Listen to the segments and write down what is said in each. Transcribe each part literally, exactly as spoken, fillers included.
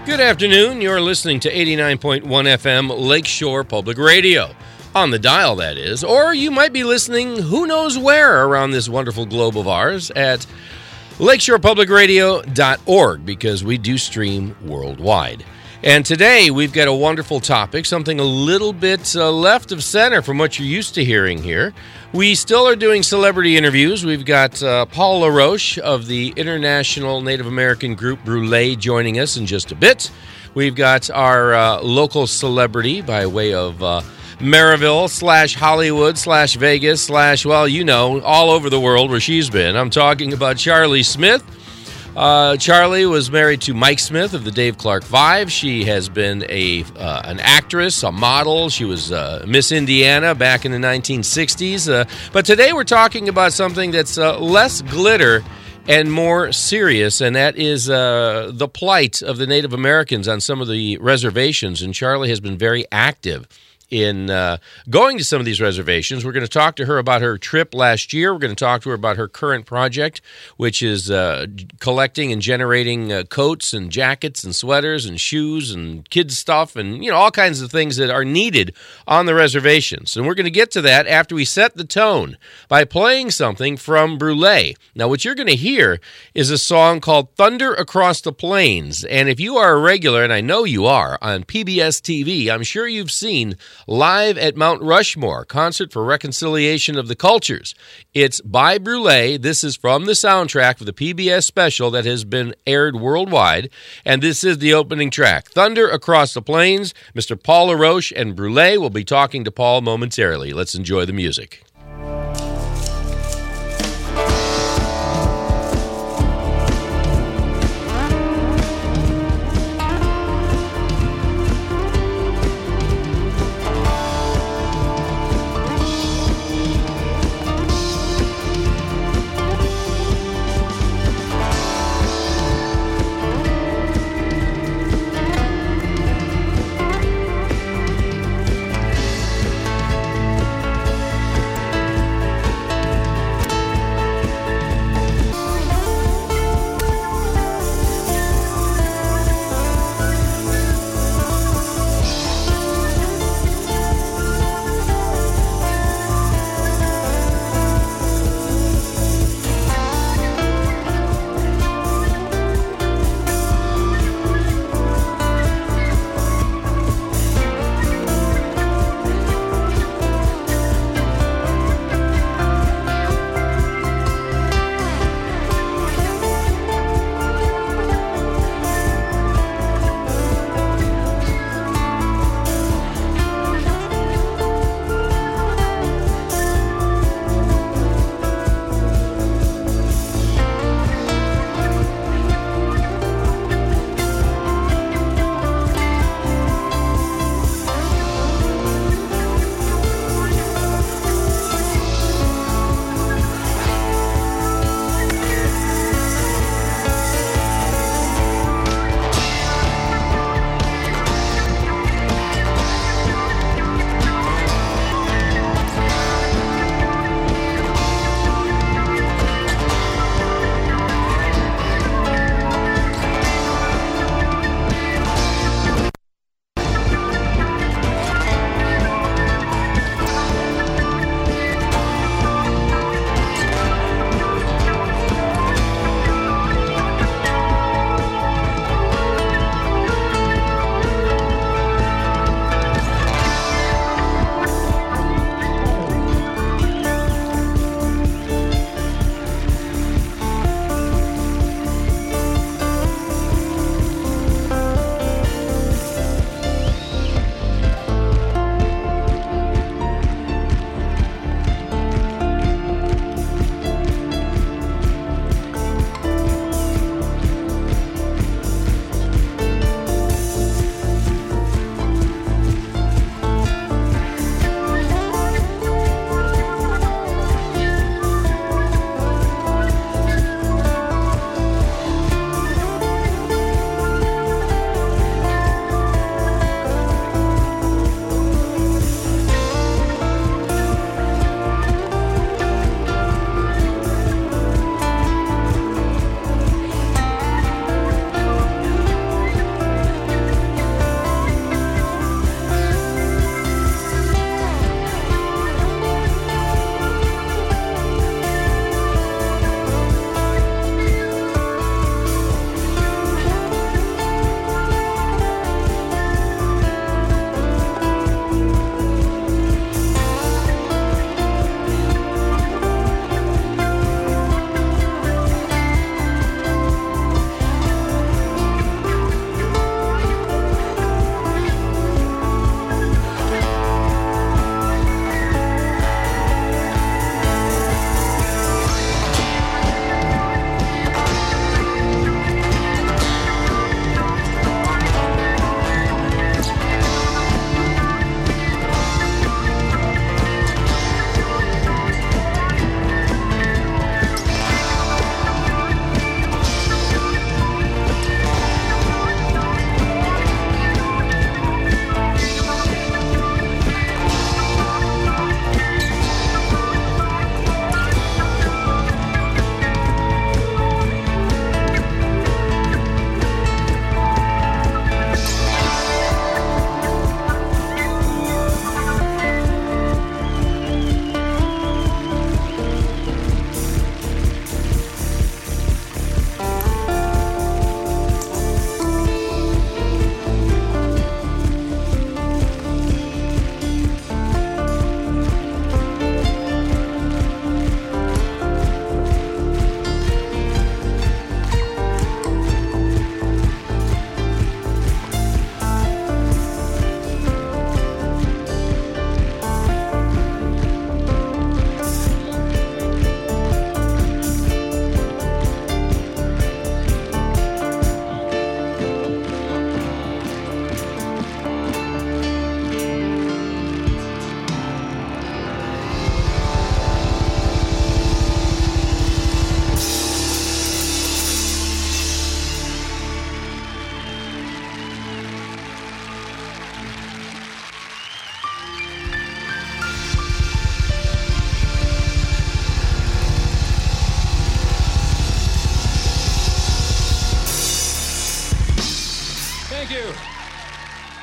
Good afternoon. You're listening to eighty-nine point one F M Lakeshore Public Radio. On the dial, that is. Or you might be listening who knows where around this wonderful globe of ours at lakeshore public radio dot org, because we do stream worldwide. And today we've got a wonderful topic, something a little bit uh, left of center from what you're used to hearing here. We still are doing celebrity interviews. We've got uh, Paul LaRoche of the international Native American group Brule joining us in just a bit. We've got our uh, local celebrity by way of uh, Maryville slash Hollywood slash Vegas slash, well, you know, all over the world where she's been. I'm talking about Charlie Smith. Uh, Charlie was married to Mike Smith of the Dave Clark Five. She has been a uh, an actress, a model. She was uh, Miss Indiana back in the nineteen sixties. Uh, but today we're talking about something that's uh, less glitter and more serious, and that is uh, the plight of the Native Americans on some of the reservations. And Charlie has been very active in uh, going to some of these reservations. We're going to talk to her about her trip last year. We're going to talk to her about her current project, which is uh, collecting and generating uh, coats and jackets and sweaters and shoes and kids' stuff and, you know, all kinds of things that are needed on the reservations. And we're going to get to that after we set the tone by playing something from Brule. Now, what you're going to hear is a song called Thunder Across the Plains. And if you are a regular, and I know you are, on P B S T V, I'm sure you've seen Live at Mount Rushmore, Concert for Reconciliation of the Cultures. It's by Brule. This is from the soundtrack for the P B S special that has been aired worldwide, and this is the opening track, Thunder Across the Plains. Mister Paul LaRoche and Brule will be talking to Paul momentarily. Let's enjoy the music.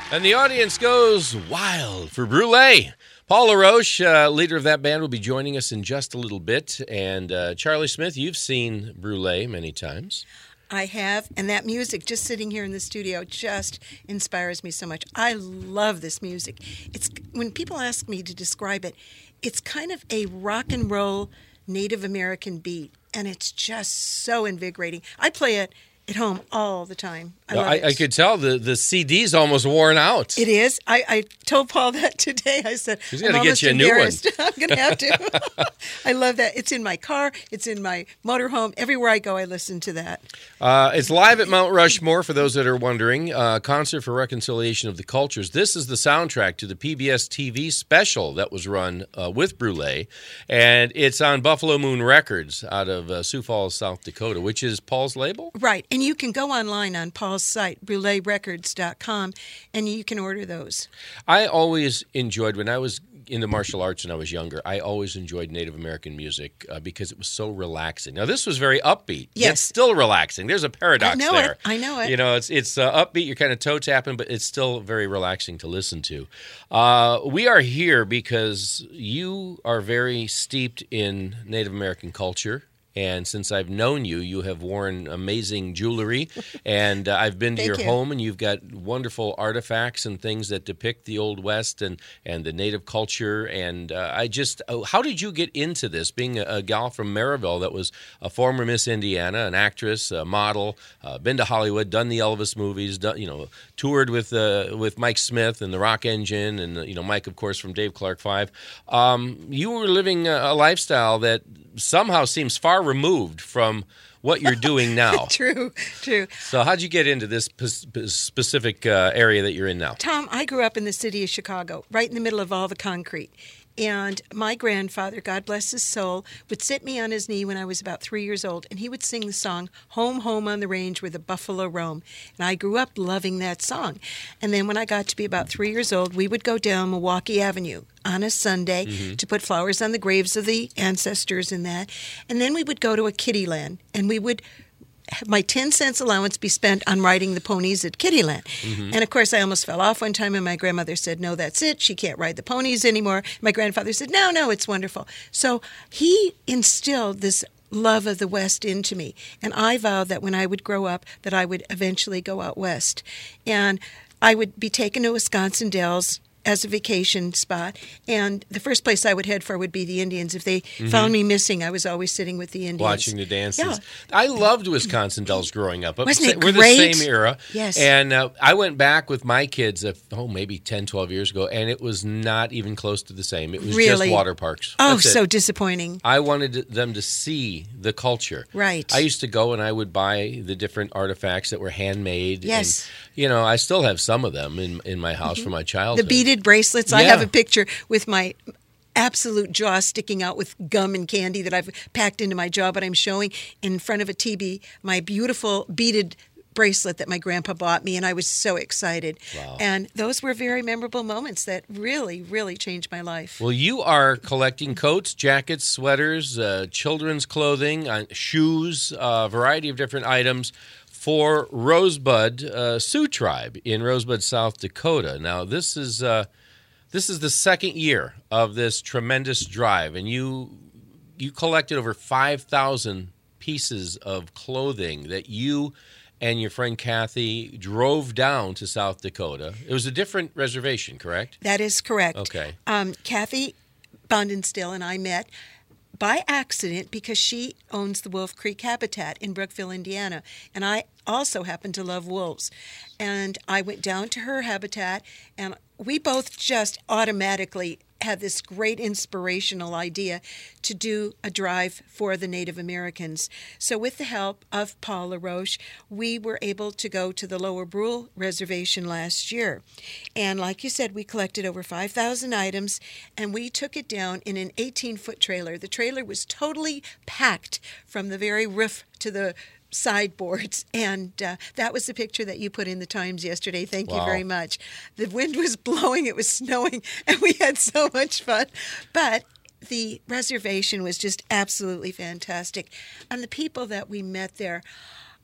And the audience goes wild for Brûlée. Paul LaRoche, uh, leader of that band, will be joining us in just a little bit. And uh, Charlie Smith, you've seen Brûlée many times. I have, and that music just sitting here in the studio just inspires me so much. I love this music. It's when people ask me to describe it, it's kind of a rock and roll Native American beat, and it's just so invigorating. I play it at home all the time. I, love I, it. I could tell the, the C D's almost worn out. It is. I, I told Paul that today. I said, He's I'm got to get you a new one. I'm going to have to. I love that. It's in my car. It's in my motorhome. Everywhere I go, I listen to that. Uh, it's live at Mount Rushmore, for those that are wondering. Uh, Concert for Reconciliation of the Cultures. This is the soundtrack to the P B S T V special that was run uh, with Brûlée, and it's on Buffalo Moon Records out of uh, Sioux Falls, South Dakota, which is Paul's label? Right. And you can go online on Paul's site, brule records dot com, and you can order those. I always enjoyed, when I was in the martial arts and I was younger, I always enjoyed Native American music uh, because it was so relaxing. Now, this was very upbeat. Yes. It's still relaxing. There's a paradox I know there. it. I know it. You know, it's it's uh, upbeat. You're kind of toe tapping, but it's still very relaxing to listen to. Uh, we are here because you are very steeped in Native American culture. And since I've known you, you have worn amazing jewelry, and uh, I've been to your you. home, and you've got wonderful artifacts and things that depict the Old West and, and the Native culture. And uh, I just, oh, how did you get into this? Being a, a gal from Maryville that was a former Miss Indiana, an actress, a model, uh, been to Hollywood, done the Elvis movies, done, you know, toured with uh, with Mike Smith and the Rock Engine, and uh, you know Mike, of course, from Dave Clark Five. Um, you were living a, a lifestyle that somehow seems far removed from what you're doing now. True, true. So how'd you get into this p- specific uh, area that you're in now? Tom, I grew up in the city of Chicago, right in the middle of all the concrete. And my grandfather, God bless his soul, would sit me on his knee when I was about three years old, and he would sing the song, Home, Home on the Range Where the Buffalo Roam. And I grew up loving that song. And then when I got to be about three years old, we would go down Milwaukee Avenue on a Sunday mm-hmm. to put flowers on the graves of the ancestors and that. And then we would go to a kiddie land, and we would my ten cents allowance be spent on riding the ponies at Kittyland. Mm-hmm. And, of course, I almost fell off one time, and my grandmother said, no, that's it. She can't ride the ponies anymore. My grandfather said, no, no, it's wonderful. So he instilled this love of the West into me. And I vowed that when I would grow up, that I would eventually go out west. And I would be taken to Wisconsin Dells as a vacation spot, and the first place I would head for would be the Indians. If they mm-hmm. found me missing, I was always sitting with the Indians. Watching the dances. Yeah. I loved Wisconsin Dells growing up. Wasn't it We're great? the same era. Yes. And uh, I went back with my kids, uh, oh, maybe ten, twelve years ago, and it was not even close to the same. It was really? just water parks. Oh, That's so it. disappointing. I wanted them to see the culture. Right. I used to go and I would buy the different artifacts that were handmade. Yes. And, you know, I still have some of them in, in my house mm-hmm. from my childhood. The beaded bracelets. Yeah. I have a picture with my absolute jaw sticking out with gum and candy that I've packed into my jaw, but I'm showing in front of a T V my beautiful beaded bracelet that my grandpa bought me, and I was so excited. Wow. And those were very memorable moments that really, really changed my life. Well, you are collecting coats, jackets, sweaters, uh, children's clothing, uh, shoes, a uh, variety of different items for Rosebud uh, Sioux Tribe in Rosebud, South Dakota. Now, this is uh, this is the second year of this tremendous drive, and you you collected over five thousand pieces of clothing that you and your friend Kathy drove down to South Dakota. It was a different reservation, correct? That is correct. Okay. Um, Kathy Bondenstill and I met by accident because she owns the Wolf Creek Habitat in Brookville, Indiana. And I also happen to love wolves. And I went down to her habitat, and we both just automatically had this great inspirational idea to do a drive for the Native Americans. So with the help of Paul LaRoche, we were able to go to the Lower Brule Reservation last year. And like you said, we collected over five thousand items, and we took it down in an eighteen-foot trailer. The trailer was totally packed from the very roof to the sideboards, and uh, that was the picture that you put in the Times yesterday. Thank wow. you very much. The wind was blowing, it was snowing, and we had so much fun. But the reservation was just absolutely fantastic. And the people that we met there,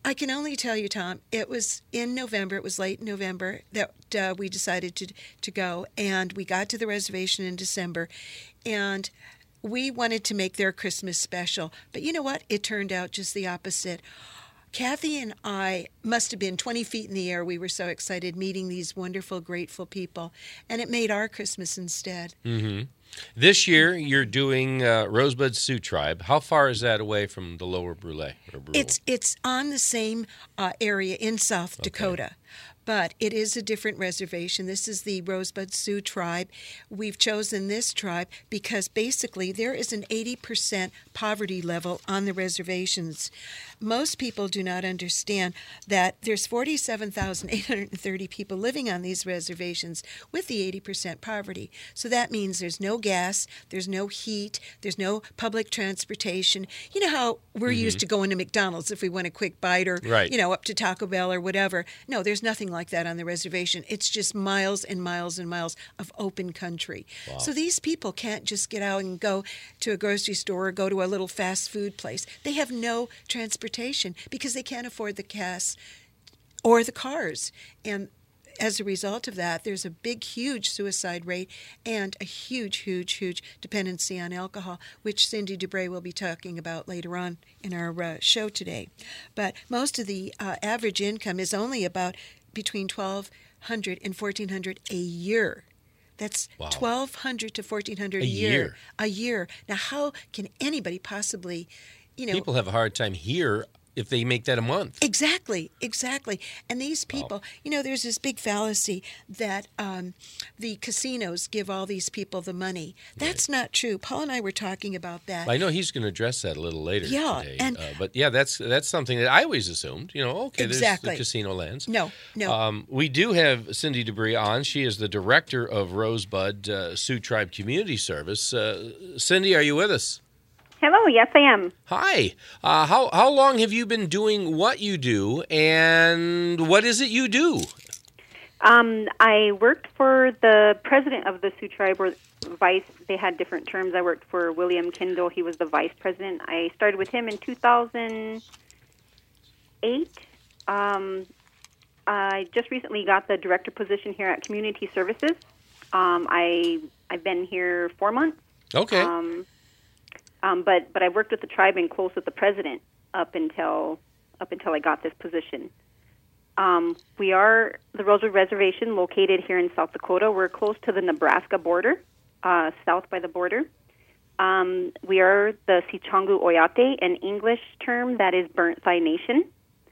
I can only tell you, Tom, it was in November, it was late November that uh, we decided to, to go, and we got to the reservation in December, and we wanted to make their Christmas special. But you know what? It turned out just the opposite. Kathy and I must have been twenty feet in the air. We were so excited meeting these wonderful, grateful people, and it made our Christmas instead. Mm-hmm. This year, you're doing uh, Rosebud Sioux Tribe. How far is that away from the Lower Brule? Or Brule? It's it's on the same uh, area in South Okay. Dakota, but it is a different reservation. This is the Rosebud Sioux Tribe. We've chosen this tribe because basically there is an eighty percent poverty level on the reservations. Most people do not understand that there's forty-seven thousand eight hundred thirty people living on these reservations with the eighty percent poverty. So that means there's no gas, there's no heat, there's no public transportation. You know how we're Mm-hmm. used to going to McDonald's if we want a quick bite, or Right. you know, up to Taco Bell or whatever. No, there's nothing like that on the reservation. It's just miles and miles and miles of open country. Wow. So these people can't just get out and go to a grocery store or go to a little fast food place. They have no transportation because they can't afford the gas or the cars. And as a result of that, there's a big, huge suicide rate and a huge, huge, huge dependency on alcohol, which Cindy Dubray will be talking about later on in our uh, show today. But most of the uh, average income is only about between twelve hundred dollars and fourteen hundred dollars a year. That's Wow. twelve hundred dollars to fourteen hundred dollars A a year. year. A year. Now, how can anybody possibly, you know... People have a hard time here if they make that a month. Exactly, exactly. And these people, you know, there's this big fallacy that um, the casinos give all these people the money. That's not true. Paul and I were talking about that. I know he's going to address that a little later Yeah, today. and- uh, but yeah, that's that's something that I always assumed. You know, okay, Exactly. there's the casino lands. No, no. Um, we do have Cindy Dubray on. She is the director of Rosebud uh, Sioux Tribe Community Service. Uh, Cindy, are you with us? Hello, yes, I am. Hi. Uh, how how long have you been doing what you do, and what is it you do? Um, I worked for the president of the Sioux Tribe, or vice. They had different terms. I worked for William Kendall. He was the vice president. I started with him in two thousand eight. Um, I just recently got the director position here at Community Services. Um, I I've been here four months. Okay. Um, um, but but I worked with the tribe and close with the president up until up until I got this position. Um, we are the Rosewood Reservation, located here in South Dakota. We're close to the Nebraska border, uh, south by the border. Um, we are the Sicangu Oyate, an English term that is Burnt Thigh Nation.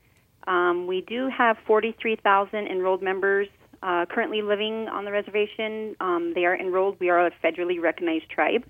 Um, we do have forty-three thousand enrolled members uh, currently living on the reservation. Um, they are enrolled. We are a federally recognized tribe.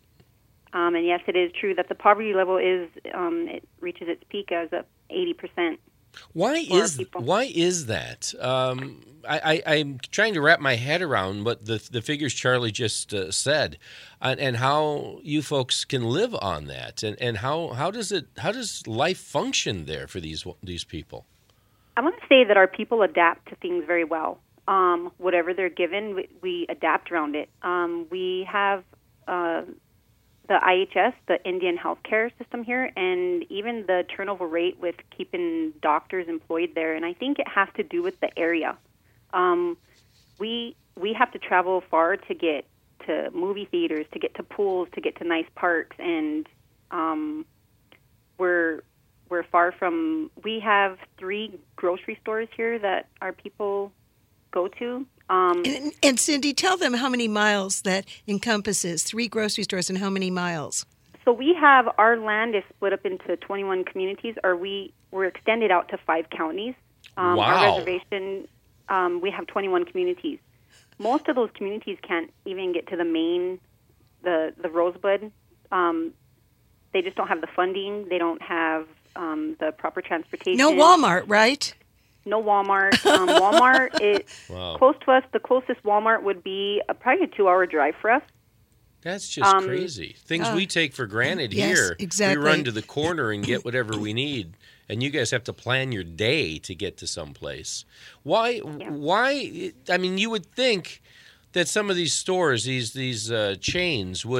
Um, and yes, it is true that the poverty level is um, it reaches its peak as a eighty percent. Why for our is people. why is that? Um, I, I, I'm trying to wrap my head around what the the figures Charlie just uh, said, and, and how you folks can live on that, and, and how, how does it how does life function there for these these people? I want to say that our people adapt to things very well. Um, whatever they're given, we, we adapt around it. Um, we have uh, the I H S, the Indian healthcare system here, and even the turnover rate with keeping doctors employed there. And I think it has to do with the area. Um, we we have to travel far to get to movie theaters, to get to pools, to get to nice parks, and um, we're we're far from. We have three grocery stores here that our people go to. Um, And, and Cindy, tell them how many miles that encompasses, three grocery stores and how many miles. So we have, our land is split up into twenty-one communities, or we, we're extended out to five counties. Um, Wow. Our reservation, um, we have twenty-one communities. Most of those communities can't even get to the main, the, the Rosebud. Um, they just don't have the funding. They don't have um, the proper transportation. No Walmart, right? No Walmart. Um, Walmart is Wow. close to us. The closest Walmart would be a, probably a two-hour drive for us. That's just Um, crazy. Things uh, we take for granted yes, here. exactly. We run to the corner and get whatever we need, and you guys have to plan your day to get to someplace. Why? Why? I mean, you would think that some of these stores, these these uh, chains, would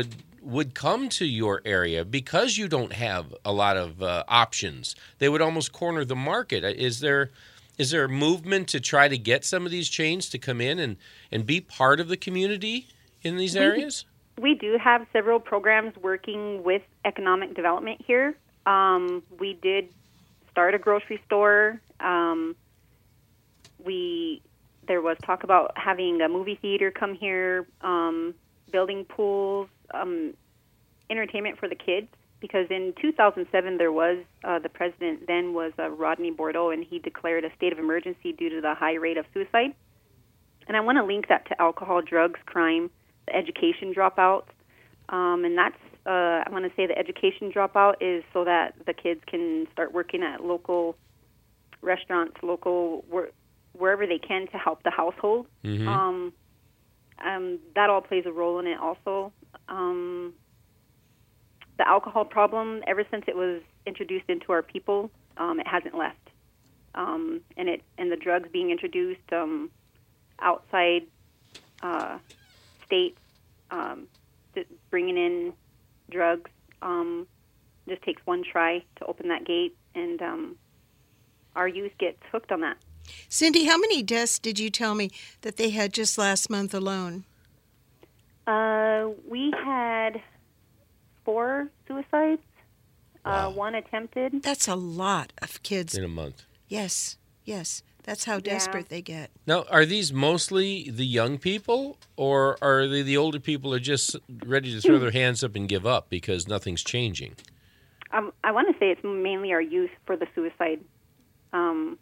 would come to your area because you don't have a lot of uh, options. They would almost corner the market. Is there is there a movement to try to get some of these chains to come in and, and be part of the community in these areas? We, we do have several programs working with economic development here. Um, we did start a grocery store. Um, we there was talk about having a movie theater come here, um, building pools, um, entertainment for the kids. Because in two thousand seven, there was, uh, the president then was uh, Rodney Bordeaux, and he declared a state of emergency due to the high rate of suicide. And I want to link that to alcohol, drugs, crime, the education dropouts. Um, and that's, uh, I want to say the education dropout is so that the kids can start working at local restaurants, local, wor- wherever they can to help the household. Mm-hmm. Um, um, that all plays a role in it also. Um The alcohol problem, ever since it was introduced into our people, um, it hasn't left. Um, and it and the drugs being introduced um, outside uh, states, um, bringing in drugs, um, just takes one try to open that gate, and um, our youth gets hooked on that. Cindy, how many deaths did you tell me that they had just last month alone? Uh, we had four suicides, Wow. uh, one attempted. That's a lot of kids. In a month. Yes, yes. That's how Yeah. desperate they get. Now, are these mostly the young people, or are they the older people are just ready to throw their hands up and give up because nothing's changing? Um, I want to say it's mainly our youth for the suicide. Um,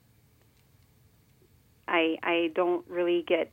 I I don't really get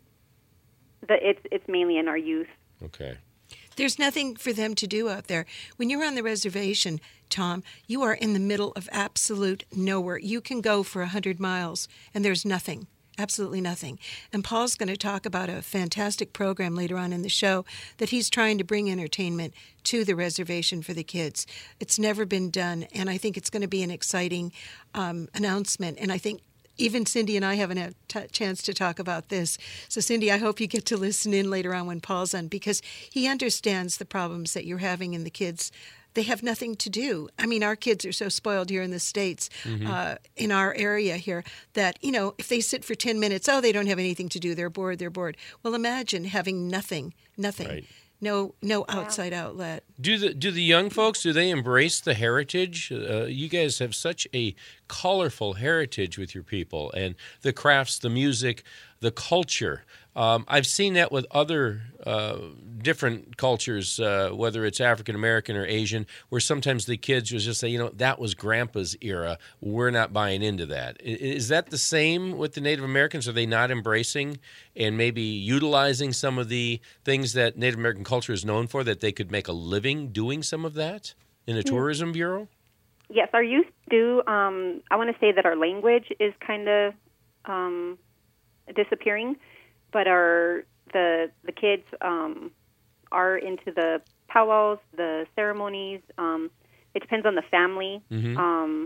the it's it's mainly in our youth. Okay. There's nothing for them to do out there. When you're on the reservation, Tom, you are in the middle of absolute nowhere. You can go for one hundred miles, and there's nothing, absolutely nothing. And Paul's going to talk about a fantastic program later on in the show that he's trying to bring entertainment to the reservation for the kids. It's never been done, and I think it's going to be an exciting um, announcement. And I think even Cindy and I haven't had a t- chance to talk about this. So, Cindy, I hope you get to listen in later on when Paul's on, because he understands the problems that you're having in the kids. They have nothing to do. I mean, our kids are so spoiled here in the States, mm-hmm. uh, in our area here, that, you know, if they sit for ten minutes, oh, they don't have anything to do. They're bored, they're bored. Well, imagine having nothing, nothing. Right. No, no outside outlet. Do the do the young folks, do they embrace the heritage? Uh, you guys have such a colorful heritage with your people, and the crafts, the music, the culture. Um, I've seen that with other uh, different cultures, uh, whether it's African American or Asian, where sometimes the kids will just say, you know, that was Grandpa's era. We're not buying into that. Is that the same with the Native Americans? Are they not embracing and maybe utilizing some of the things that Native American culture is known for, that they could make a living doing some of that in a tourism bureau? Yes, our youth do. Um, I want to say that our language is kind of um, disappearing. But our the the kids um, are into the powwows, the ceremonies. Um, it depends on the family. Mm-hmm. Um,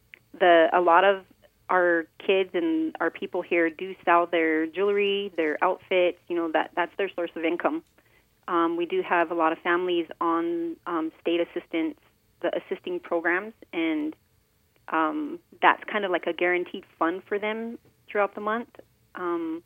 the a lot of our kids and our people here do sell their jewelry, their outfits. You know, that that's their source of income. Um, we do have a lot of families on um, state assistance, the assisting programs, and um, that's kind of like a guaranteed fund for them throughout the month. Um,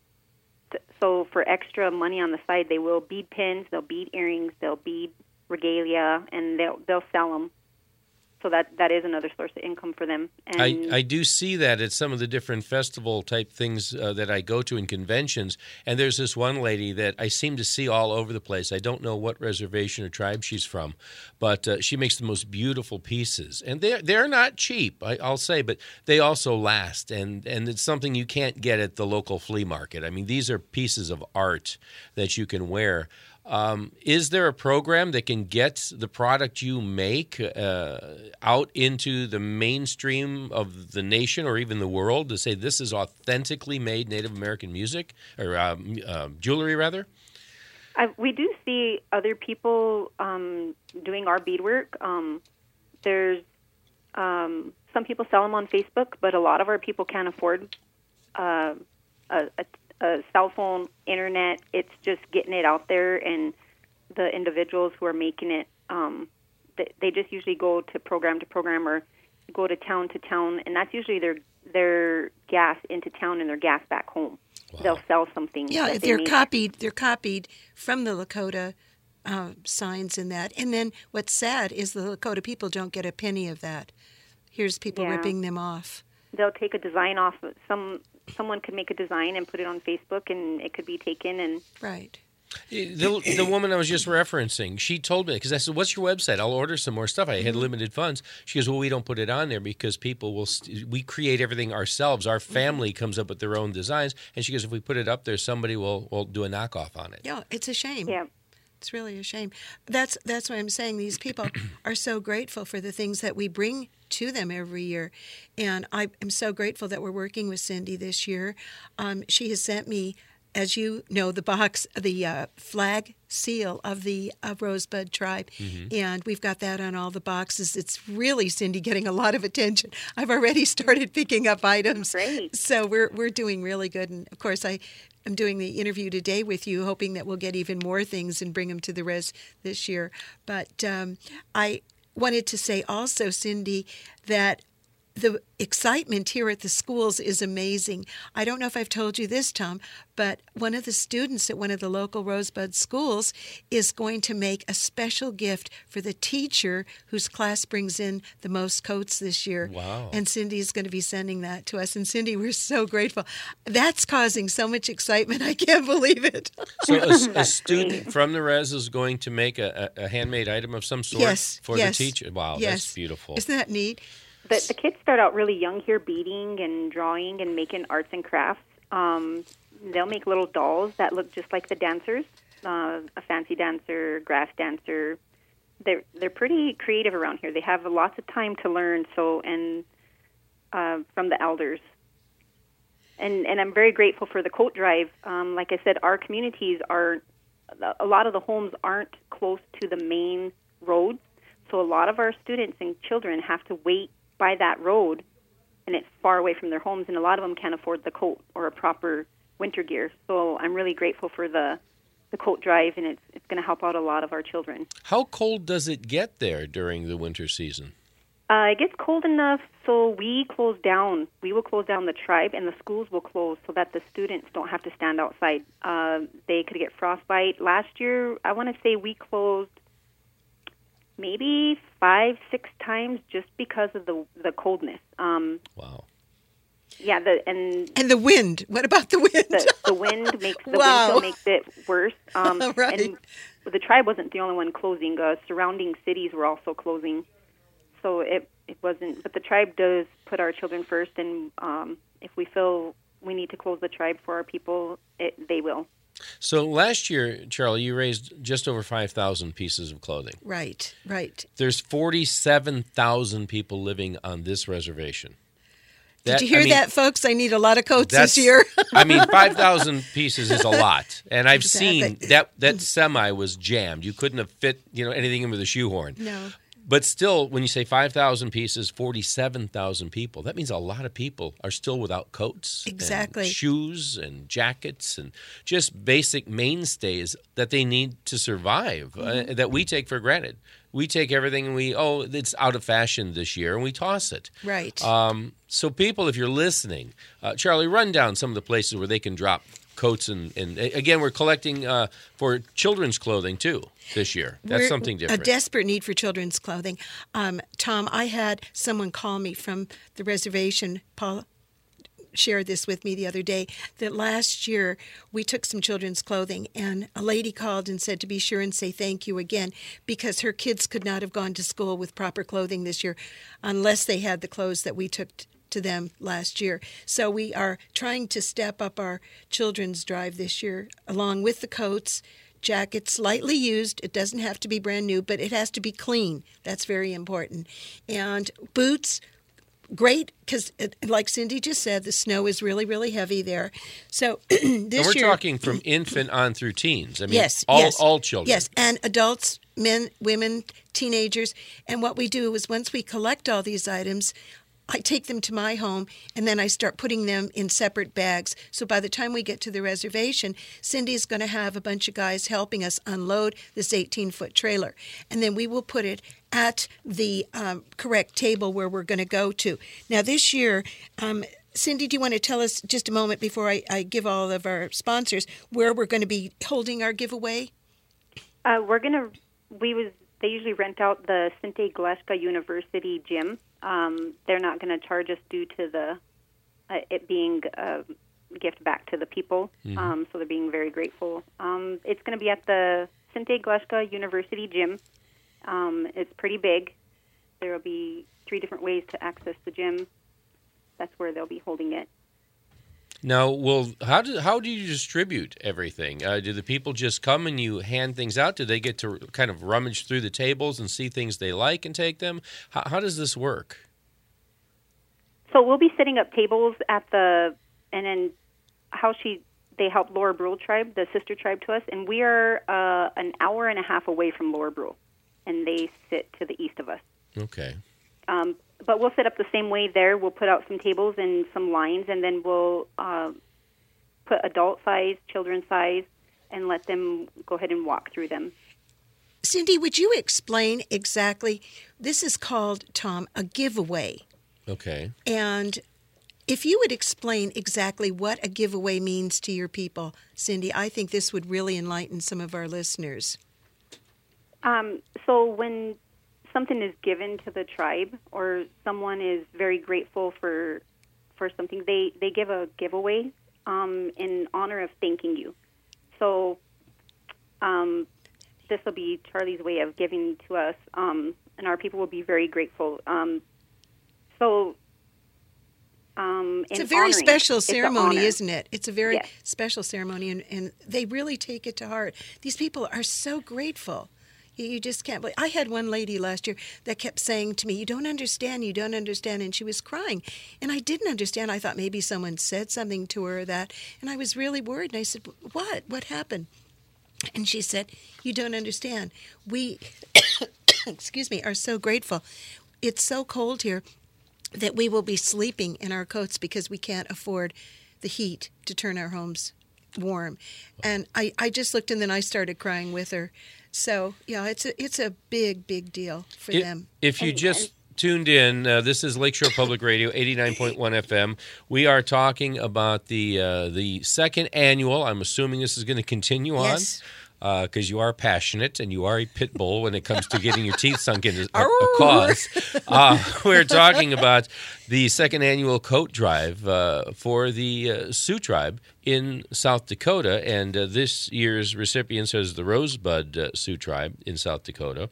So for extra money on the side, they will bead pins, they'll bead earrings, they'll bead regalia, and they'll they'll sell them. So that, that is another source of income for them. And I, I do see that at some of the different festival type things uh, that I go to in conventions, and there's this one lady that I seem to see all over the place. I don't know what reservation or tribe she's from, but uh, she makes the most beautiful pieces. And they're, they're not cheap, I, I'll say, but they also last, and, and it's something you can't get at the local flea market. I mean, these are pieces of art that you can wear. Um, is there a program that can get the product you make uh, out into the mainstream of the nation or even the world to say this is authentically made Native American music or uh, uh, jewelry, rather? I, we do see other people um, doing our beadwork. Um, there's um, some people sell them on Facebook, but a lot of our people can't afford uh, a, a a cell phone, internet. It's just getting it out there, and the individuals who are making it Um, they, they just usually go to program to program or go to town to town, and that's usually their their gas into town and their gas back home. Wow. They'll sell something. Yeah, that they're they copied. They're copied from the Lakota uh, signs and that. And then what's sad is the Lakota people don't get a penny of that. Here's people yeah. ripping them off. They'll take a design off. Some someone could make a design and put it on Facebook, and it could be taken. And right. The, the woman I was just referencing, she told me, because I said, what's your website? I'll order some more stuff. I had limited funds. She goes, well, we don't put it on there because people will, st- we create everything ourselves. Our family comes up with their own designs. And she goes, if we put it up there, somebody will, will do a knockoff on it. Yeah, it's a shame. Yeah. It's really a shame. That's that's why I'm saying these people are so grateful for the things that we bring to them every year. And I am so grateful that we're working with Cindy this year. Um, she has sent me, as you know, the box, the uh, flag seal of the uh, Rosebud Tribe. Mm-hmm. And we've got that on all the boxes. It's really, Cindy, getting a lot of attention. I've already started picking up items. Great. So we're we're doing really good. And, of course, I am doing the interview today with you, hoping that we'll get even more things and bring them to the res this year. But um, I wanted to say also, Cindy, that the excitement here at the schools is amazing. I don't know if I've told you this, Tom, but one of the students at one of the local Rosebud schools is going to make a special gift for the teacher whose class brings in the most coats this year. Wow. And Cindy is going to be sending that to us. And Cindy, we're so grateful. That's causing so much excitement. I can't believe it. So a, a student from the res is going to make a, a handmade item of some sort yes, for yes, the teacher? Wow, yes. That's beautiful. Isn't that neat? The, the kids start out really young here, beading and drawing and making arts and crafts. Um, they'll make little dolls that look just like the dancers, uh, a fancy dancer, grass dancer. They're they're pretty creative around here. They have lots of time to learn. So and uh, from the elders, and and I'm very grateful for the coat drive. Um, like I said, our communities are a lot of the homes aren't close to the main roads, so a lot of our students and children have to wait by that road, and it's far away from their homes, and a lot of them can't afford the coat or a proper winter gear. So I'm really grateful for the, the coat drive, and it's it's going to help out a lot of our children. How cold does it get there during the winter season? Uh, it gets cold enough, so we close down. We will close down the tribe, and the schools will close so that the students don't have to stand outside. Uh, they could get frostbite. Last year, I want to say we closed maybe five, six times just because of the the coldness. Um, wow. Yeah, the and and the wind. What about the wind? The, the wind makes the wow. wind chill makes it worse. Um, right. And the tribe wasn't the only one closing. Uh, surrounding cities were also closing, so it it wasn't. But the tribe does put our children first, and um, if we feel we need to close the tribe for our people, it, they will. So last year, Charlie, you raised just over five thousand pieces of clothing. Right, right. There's forty-seven thousand people living on this reservation. That, Did you hear I mean, that, folks? I need a lot of coats this year. I mean, five thousand pieces is a lot. And I've exactly. seen that that semi was jammed. You couldn't have fit, you know, anything in with a shoehorn. No. But still, when you say five thousand pieces, forty-seven thousand people, that means a lot of people are still without coats, exactly, and shoes and jackets and just basic mainstays that they need to survive, mm-hmm. uh, that we take for granted. We take everything and we, oh, it's out of fashion this year, and we toss it. Right. Um, so people, if you're listening, uh, Charlie, run down some of the places where they can drop coats. And, and again, we're collecting uh, for children's clothing, too, this year. That's we're something different. A desperate need for children's clothing. Um, Tom, I had someone call me from the reservation, Paul shared this with me the other day, that last year we took some children's clothing, and a lady called and said to be sure and say thank you again, because her kids could not have gone to school with proper clothing this year unless they had the clothes that we took t- to them last year. So we are trying to step up our children's drive this year, along with the coats, jackets, lightly used. It doesn't have to be brand new, but it has to be clean. That's very important. And boots, great, because like Cindy just said, the snow is really, really heavy there. So this and we're year, talking from infant on through teens. I mean, yes, all, yes, all children. Yes, and adults, men, women, teenagers. And what we do is once we collect all these items, I take them to my home, and then I start putting them in separate bags. So by the time we get to the reservation, Cindy's going to have a bunch of guys helping us unload this eighteen-foot trailer. And then we will put it at the um, correct table where we're going to go to. Now, this year, um, Cindy, do you want to tell us just a moment before I, I give all of our sponsors where we're going to be holding our giveaway? Uh, we're going to, we was, they usually rent out the Sinte Gleska University gym. Um, they're not going to charge us due to the uh, it being a gift back to the people, mm-hmm. um, so they're being very grateful. Um, it's going to be at the Sinte Gleska University gym. Um, it's pretty big. There will be three different ways to access the gym. That's where they'll be holding it. Now, well, how do how do you distribute everything? Uh, do the people just come and you hand things out? Do they get to kind of rummage through the tables and see things they like and take them? How, how does this work? So we'll be setting up tables at the, and then how she, they help Laura Brule tribe, the sister tribe to us, and we are uh, an hour and a half away from Laura Brule, and they sit to the east of us. Okay. Um, but we'll set up the same way there. We'll put out some tables and some lines, and then we'll uh, put adult size, children's size, and let them go ahead and walk through them. Cindy, would you explain exactly? This is called, Tom, a giveaway. Okay. And if you would explain exactly what a giveaway means to your people, Cindy, I think this would really enlighten some of our listeners. Um, so when something is given to the tribe or someone is very grateful for for something, they, they give a giveaway um, in honor of thanking you. So um, this will be Charlie's way of giving to us, um, and our people will be very grateful. Um, so um, it's a very honoring, special ceremony, it's isn't it? It's a very yes. special ceremony, and, and they really take it to heart. These people are so grateful. You just can't believe. I had one lady last year that kept saying to me, "You don't understand, you don't understand," and she was crying. And I didn't understand. I thought maybe someone said something to her that, and I was really worried. And I said, "What? What happened?" And she said, "You don't understand. We, excuse me, are so grateful. It's so cold here that we will be sleeping in our coats because we can't afford the heat to turn our homes warm." And I, I just looked, and then I started crying with her. So, yeah, it's a it's a big, big deal for it, them. If you just tuned in, uh, this is Lakeshore Public Radio, eighty-nine point one F M. We are talking about the uh, the second annual. I'm assuming this is going to continue on. Yes. Because uh, you are passionate and you are a pit bull when it comes to getting your teeth sunk into a, a cause. Uh, we're talking about the second annual coat drive uh, for the uh, Sioux Tribe in South Dakota. And uh, this year's recipients is the Rosebud uh, Sioux Tribe in South Dakota.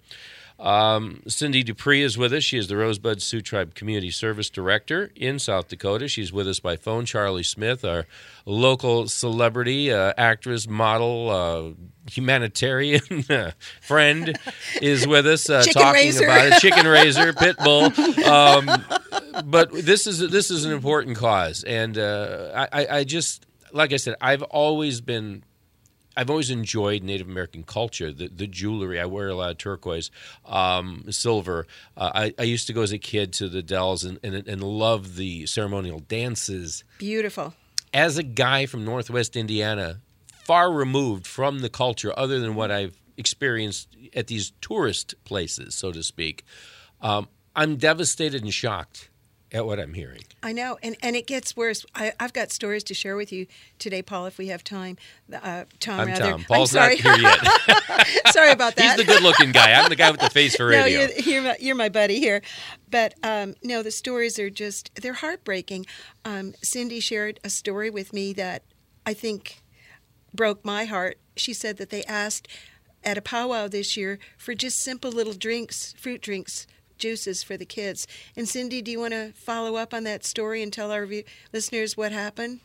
Um, Cindy Dupree is with us. She is the Rosebud Sioux Tribe Community Service Director in South Dakota. She's with us by phone. Charlie Smith, our local celebrity, uh, actress, model, uh, humanitarian friend, is with us uh, talking raiser. about it. Chicken raiser, pit bull. Um, but this is this is an important cause, and uh, I, I just like I said, I've always been. I've always enjoyed Native American culture, the, the jewelry. I wear a lot of turquoise, um, silver. Uh, I, I used to go as a kid to the Dells and, and, and love the ceremonial dances. Beautiful. As a guy from Northwest Indiana, far removed from the culture other than what I've experienced at these tourist places, so to speak, um, I'm devastated and shocked at what I'm hearing. I know, and, and it gets worse. I, I've got stories to share with you today, Paul, if we have time. Uh, Tom, I'm rather. Tom. Paul's I'm not here yet. Sorry about that. He's the good-looking guy. I'm the guy with the face for radio. No, you're, you're, my, you're my buddy here. But, um, no, the stories are just, they're heartbreaking. Um, Cindy shared a story with me that I think broke my heart. She said that they asked at a powwow this year for just simple little drinks, fruit drinks, juices for the kids. And Cindy, do you want to follow up on that story and tell our view- listeners what happened?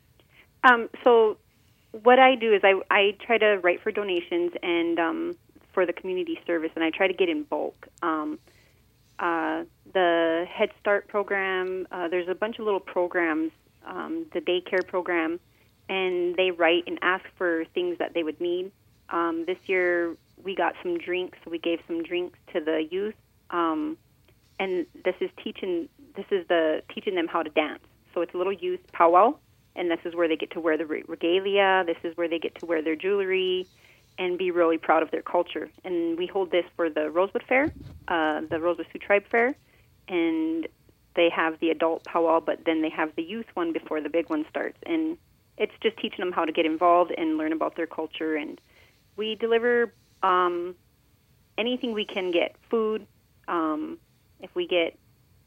Um, so what I do is I, I try to write for donations and um, for the community service, and I try to get in bulk. Um, uh, the Head Start program, uh, there's a bunch of little programs, um, the daycare program, and they write and ask for things that they would need. Um, this year we got some drinks, so we gave some drinks to the youth. Um, and this is teaching this is the teaching them how to dance. So it's a little youth powwow, and this is where they get to wear the regalia. This is where they get to wear their jewelry and be really proud of their culture. And we hold this for the Rosewood Fair, uh, the Rosewood Sioux Tribe Fair, and they have the adult powwow, but then they have the youth one before the big one starts. And it's just teaching them how to get involved and learn about their culture. And we deliver um, anything we can get, food, um, if we get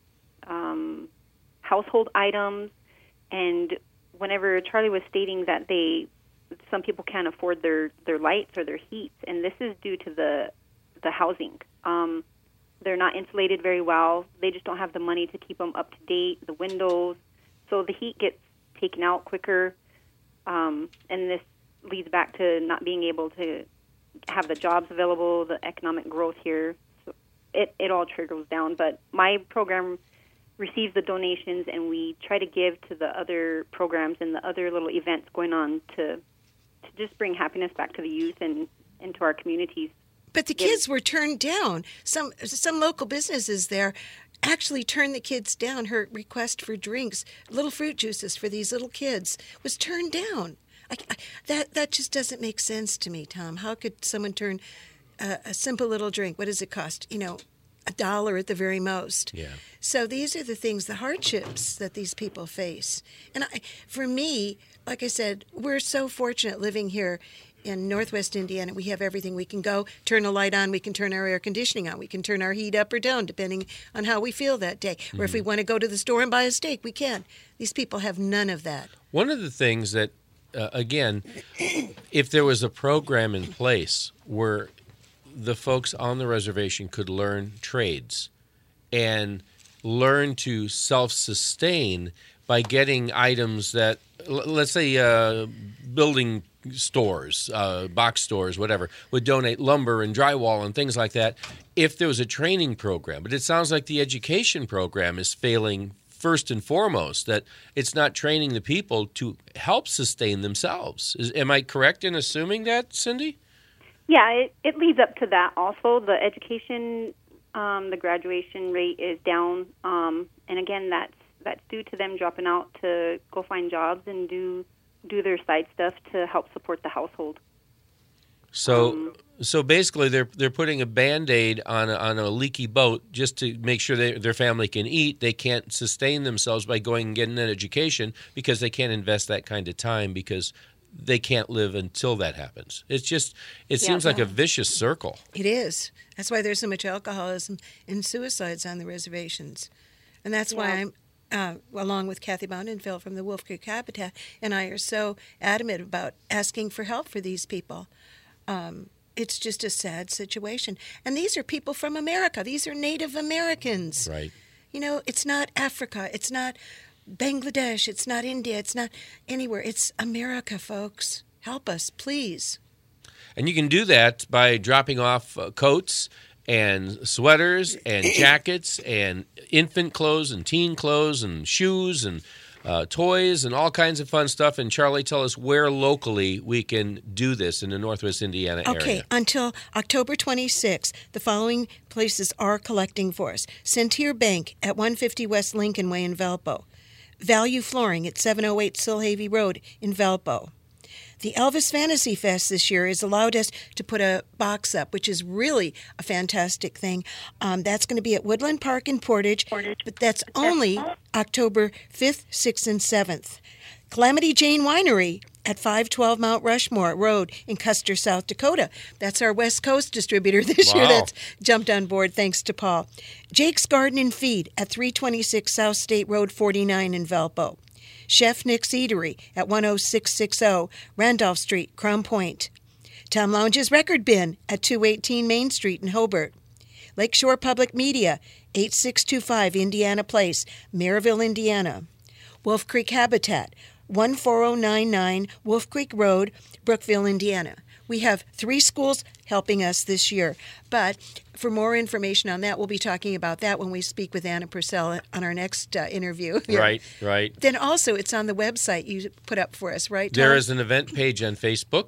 um, household items. And whenever Charlie was stating that they, some people can't afford their, their lights or their heat, and this is due to the the housing. Um, they're not insulated very well. They just don't have the money to keep them up to date, the windows. So the heat gets taken out quicker, um, and this leads back to not being able to have the jobs available, the economic growth here. So it, it all trickles down. But my program receives the donations, and we try to give to the other programs and the other little events going on to to just bring happiness back to the youth and into our communities. But the kids were turned down. Some some local businesses there actually turned the kids down. Her request for drinks, little fruit juices for these little kids, was turned down. I, I, that that just doesn't make sense to me, Tom. How could someone turn a, a simple little drink? What does it cost? You know, a dollar at the very most. Yeah. So these are the things, the hardships that these people face. And I, for me, like I said, we're so fortunate living here in Northwest Indiana. We have everything. We can go turn a light on. We can turn our air conditioning on. We can turn our heat up or down, depending on how we feel that day. Mm-hmm. Or if we want to go to the store and buy a steak, we can. These people have none of that. One of the things that, uh, again, if there was a program in place where the folks on the reservation could learn trades and learn to self-sustain by getting items that, let's say, uh, building stores, uh, box stores, whatever, would donate lumber and drywall and things like that if there was a training program. But it sounds like the education program is failing first and foremost, that it's not training the people to help sustain themselves. Is, am I correct in assuming that, Cindy? Yeah, it, it leads up to that also. The education, um, the graduation rate is down. Um, and again, that's that's due to them dropping out to go find jobs and do do their side stuff to help support the household. So, um, so basically, they're they're putting a Band-Aid on a, on a leaky boat just to make sure they, their family can eat. They can't sustain themselves by going and getting an education because they can't invest that kind of time because they can't live until that happens. It's just it yeah, seems like yeah. a vicious circle. It is. That's why there's so much alcoholism and suicides on the reservations, and that's yeah. why I'm. Uh, along with Kathy Boundenfeld from the Wolf Creek Habitat, and I are so adamant about asking for help for these people. Um, it's just a sad situation. And these are people from America. These are Native Americans. Right. You know, it's not Africa. It's not Bangladesh. It's not India. It's not anywhere. It's America, folks. Help us, please. And you can do that by dropping off uh, coats and sweaters and jackets and infant clothes and teen clothes and shoes and uh, toys and all kinds of fun stuff. And Charlie, tell us where locally we can do this in the Northwest Indiana area. Okay, until October twenty-sixth, the following places are collecting for us. Centier Bank at one fifty West Lincoln Way in Valpo. Value Flooring at seven oh eight Silhavy Road in Valpo. The Elvis Fantasy Fest this year has allowed us to put a box up, which is really a fantastic thing. Um, that's going to be at Woodland Park in Portage, but that's only October fifth, sixth, and seventh. Calamity Jane Winery at five twelve Mount Rushmore Road in Custer, South Dakota. That's our West Coast distributor this Wow. year that's jumped on board, thanks to Paul. Jake's Garden and Feed at three twenty-six South State Road forty-nine in Valpo. Chef Nick's Eatery at one oh six six oh Randolph Street, Crown Point. Tom Lounge's Record Bin at two eighteen Main Street in Hobart. Lakeshore Public Media, eighty-six twenty-five Indiana Place, Maryville, Indiana. Wolf Creek Habitat, one four oh nine nine Wolf Creek Road, Brookville, Indiana. We have three schools helping us this year. But for more information on that, we'll be talking about that when we speak with Anna Purcell on our next uh, interview. Right, right. Then also, it's on the website you put up for us, right, Tom? There is an event page on Facebook,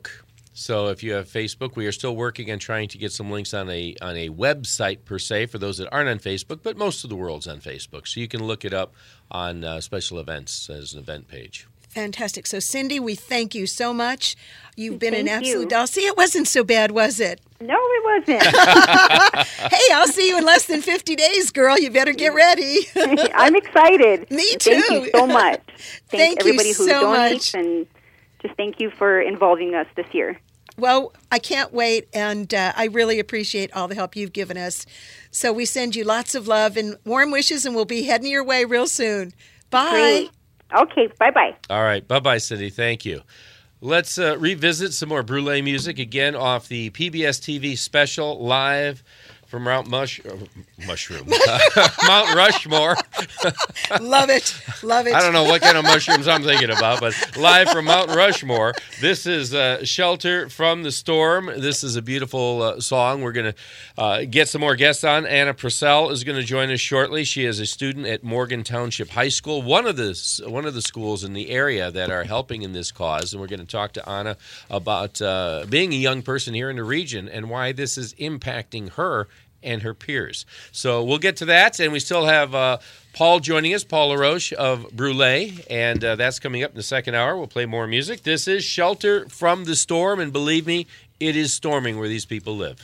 So if you have Facebook, we are still working on trying to get some links on a on a website per se for those that aren't on Facebook, but most of the world's on Facebook. So you can look it up on uh, special events as an event page. Fantastic. So, Cindy, we thank you so much. You've been Thank an absolute you. doll. See, it wasn't so bad, was it? No, it wasn't. Hey, I'll see you in less than fifty days, girl. You better get ready. I'm excited. Me Thank too. you so much. Thank, Thank you everybody who so donates, much. and just thank you for involving us this year. Well, I can't wait, and uh, I really appreciate all the help you've given us. So we send you lots of love and warm wishes, and we'll be heading your way real soon. Bye. Great. Okay, bye-bye. All right. Bye-bye, Cindy. Thank you. Let's uh, revisit some more Brule music, again, off the P B S T V special live from Mount Mush- uh, Mushroom. Mount Rushmore. Love it. Love it. I don't know what kind of mushrooms I'm thinking about, but live from Mount Rushmore. This is uh, Shelter from the Storm. This is a beautiful uh, song. We're going to uh, get some more guests on. Anna Purcell is going to join us shortly. She is a student at Morgan Township High School, one of the one of the schools in the area that are helping in this cause. And we're going to talk to Anna about uh, being a young person here in the region and why this is impacting her and her peers. So we'll get to that, and we still have uh, Paul joining us, Paul LaRoche of Brule, and uh, that's coming up in the second hour. We'll play more music. This is Shelter from the Storm, and believe me, it is storming where these people live.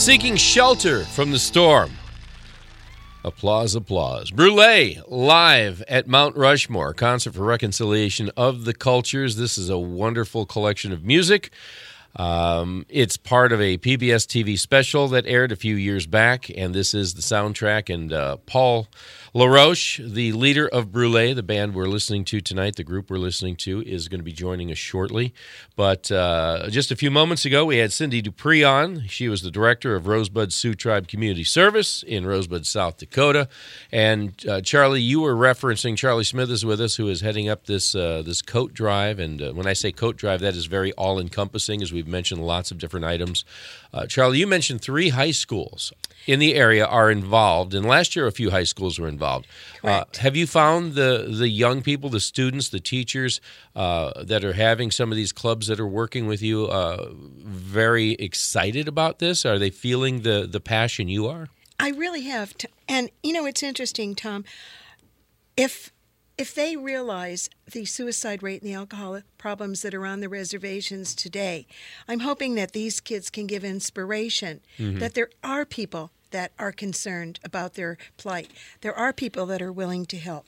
seeking shelter from the storm. Applause, applause. Brule, live at Mount Rushmore, Concert for Reconciliation of the Cultures. This is a wonderful collection of music. Um, it's part of a P B S T V special that aired a few years back, and this is the soundtrack. And uh, Paul LaRoche, the leader of Brule, the band we're listening to tonight, the group we're listening to, is going to be joining us shortly. But uh, just a few moments ago, we had Cindy Dupree on. She was the director of Rosebud Sioux Tribe Community Service in Rosebud, South Dakota. And uh, Charlie, you were referencing Charlie Smith is with us, who is heading up this uh, this coat drive. And uh, when I say coat drive, that is very all-encompassing, as we've mentioned lots of different items. Uh, Charlie, you mentioned three high schools in the area are involved, and last year a few high schools were involved. Uh, have you found the, the young people, the students, the teachers uh, that are having some of these clubs that are working with you uh, very excited about this? Are they feeling the, the passion you are? I really have. And, you know, it's interesting, Tom. If if they realize the suicide rate and the alcohol problems that are on the reservations today, I'm hoping that these kids can give inspiration, mm-hmm. that there are people that are concerned about their plight. There are people that are willing to help.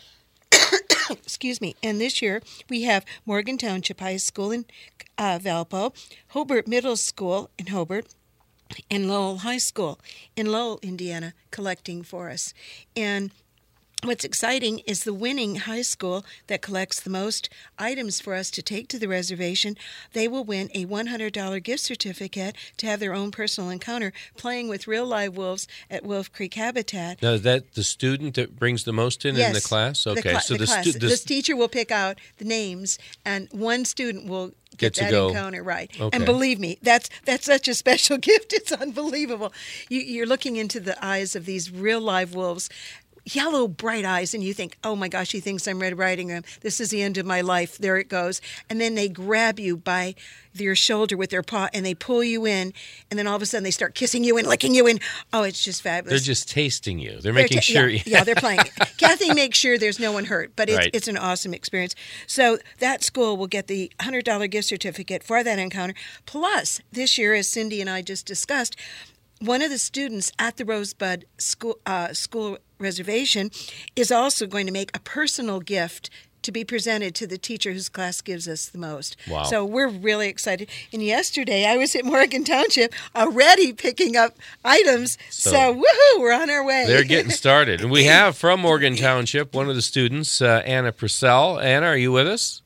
Excuse me. And this year we have Morgan Township High School in uh, Valpo, Hobart Middle School in Hobart, and Lowell High School in Lowell, Indiana, collecting for us. And what's exciting is the winning high school that collects the most items for us to take to the reservation. They will win a one hundred dollars gift certificate to have their own personal encounter playing with real live wolves at Wolf Creek Habitat. Now, is that the student that brings the most in yes, in the class? Okay, the cl- so the the, class. stu- the this teacher will pick out the names, and one student will get, get to that go. encounter right. Okay. And believe me, that's that's such a special gift. It's unbelievable. You, you're looking into the eyes of these real live wolves. Yellow, bright eyes, and you think, oh my gosh, he thinks I'm Red Riding Hood. This is the end of my life. There it goes. And then they grab you by your shoulder with their paw, and they pull you in, and then all of a sudden they start kissing you and licking you, and oh, it's just fabulous. They're just tasting you. They're, they're ta- making sure. Yeah, yeah, they're playing. Kathy makes sure there's no one hurt, but it's, right. it's an awesome experience. So that school will get the one hundred dollars gift certificate for that encounter. Plus, this year, as Cindy and I just discussed, one of the students at the Rosebud School, uh, school reservation is also going to make a personal gift to be presented to the teacher whose class gives us the most. Wow. So we're really excited. And yesterday I was at Morgan Township already picking up items. So, so woohoo, we're on our way. They're getting started. And we have from Morgan Township one of the students, uh, Anna Purcell. Anna, are you with us?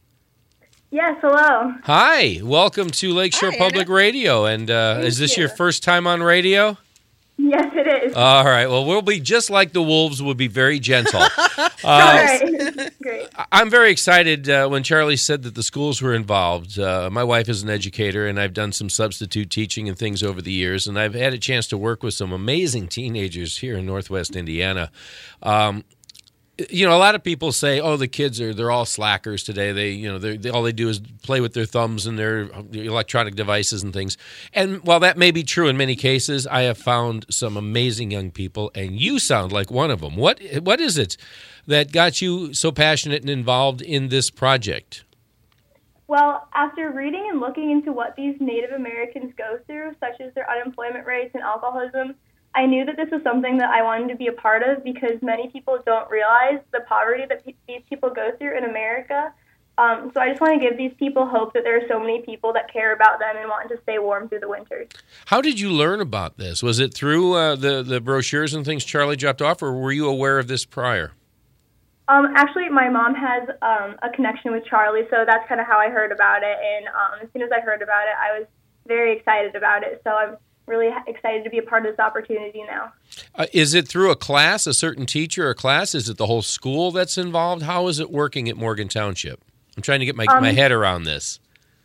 Yes, hello. Hi, welcome to Lakeshore Hi, Public Anna. Radio. And uh, is this you. your first time on radio? Yes, it is. All right. Well, we'll be just like the wolves. We'll be very gentle. Uh, Right. Great. I'm very excited uh, when Charlie said that the schools were involved. Uh, my wife is an educator, and I've done some substitute teaching and things over the years, and I've had a chance to work with some amazing teenagers here in Northwest Indiana. Um, You know, a lot of people say, "Oh, the kids are—they're all slackers today. They, you know, they all they do is play with their thumbs and their electronic devices and things." And while that may be true in many cases, I have found some amazing young people, and you sound like one of them. What What is it that got you so passionate and involved in this project? Well, after reading and looking into what these Native Americans go through, such as their unemployment rates and alcoholism, I knew that this was something that I wanted to be a part of because many people don't realize the poverty that pe- these people go through in America. Um, so I just want to give these people hope that there are so many people that care about them and want to stay warm through the winters. How did you learn about this? Was it through uh, the, the brochures and things Charlie dropped off, or were you aware of this prior? Um, actually, my mom has um, a connection with Charlie, so that's kind of how I heard about it. And um, as soon as I heard about it, I was very excited about it. So I'm really excited to be a part of this opportunity now. Uh, is it through a class, a certain teacher or class? Is it the whole school that's involved? How is it working at Morgan Township? I'm trying to get my, um, my head around this.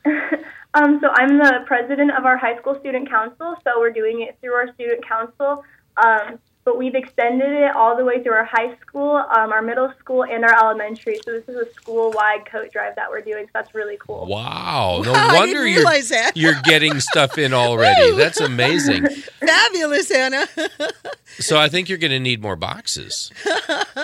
um, so I'm the president of our high school student council, so we're doing it through our student council. Um, but we've extended it all the way through our high school, um, our middle school, and our elementary. So this is a school-wide coat drive that we're doing, so that's really cool. Wow. No Wow, I wonder didn't you're, realize that. you're getting stuff in already. That's amazing. Fabulous, Anna. So I think you're going to need more boxes.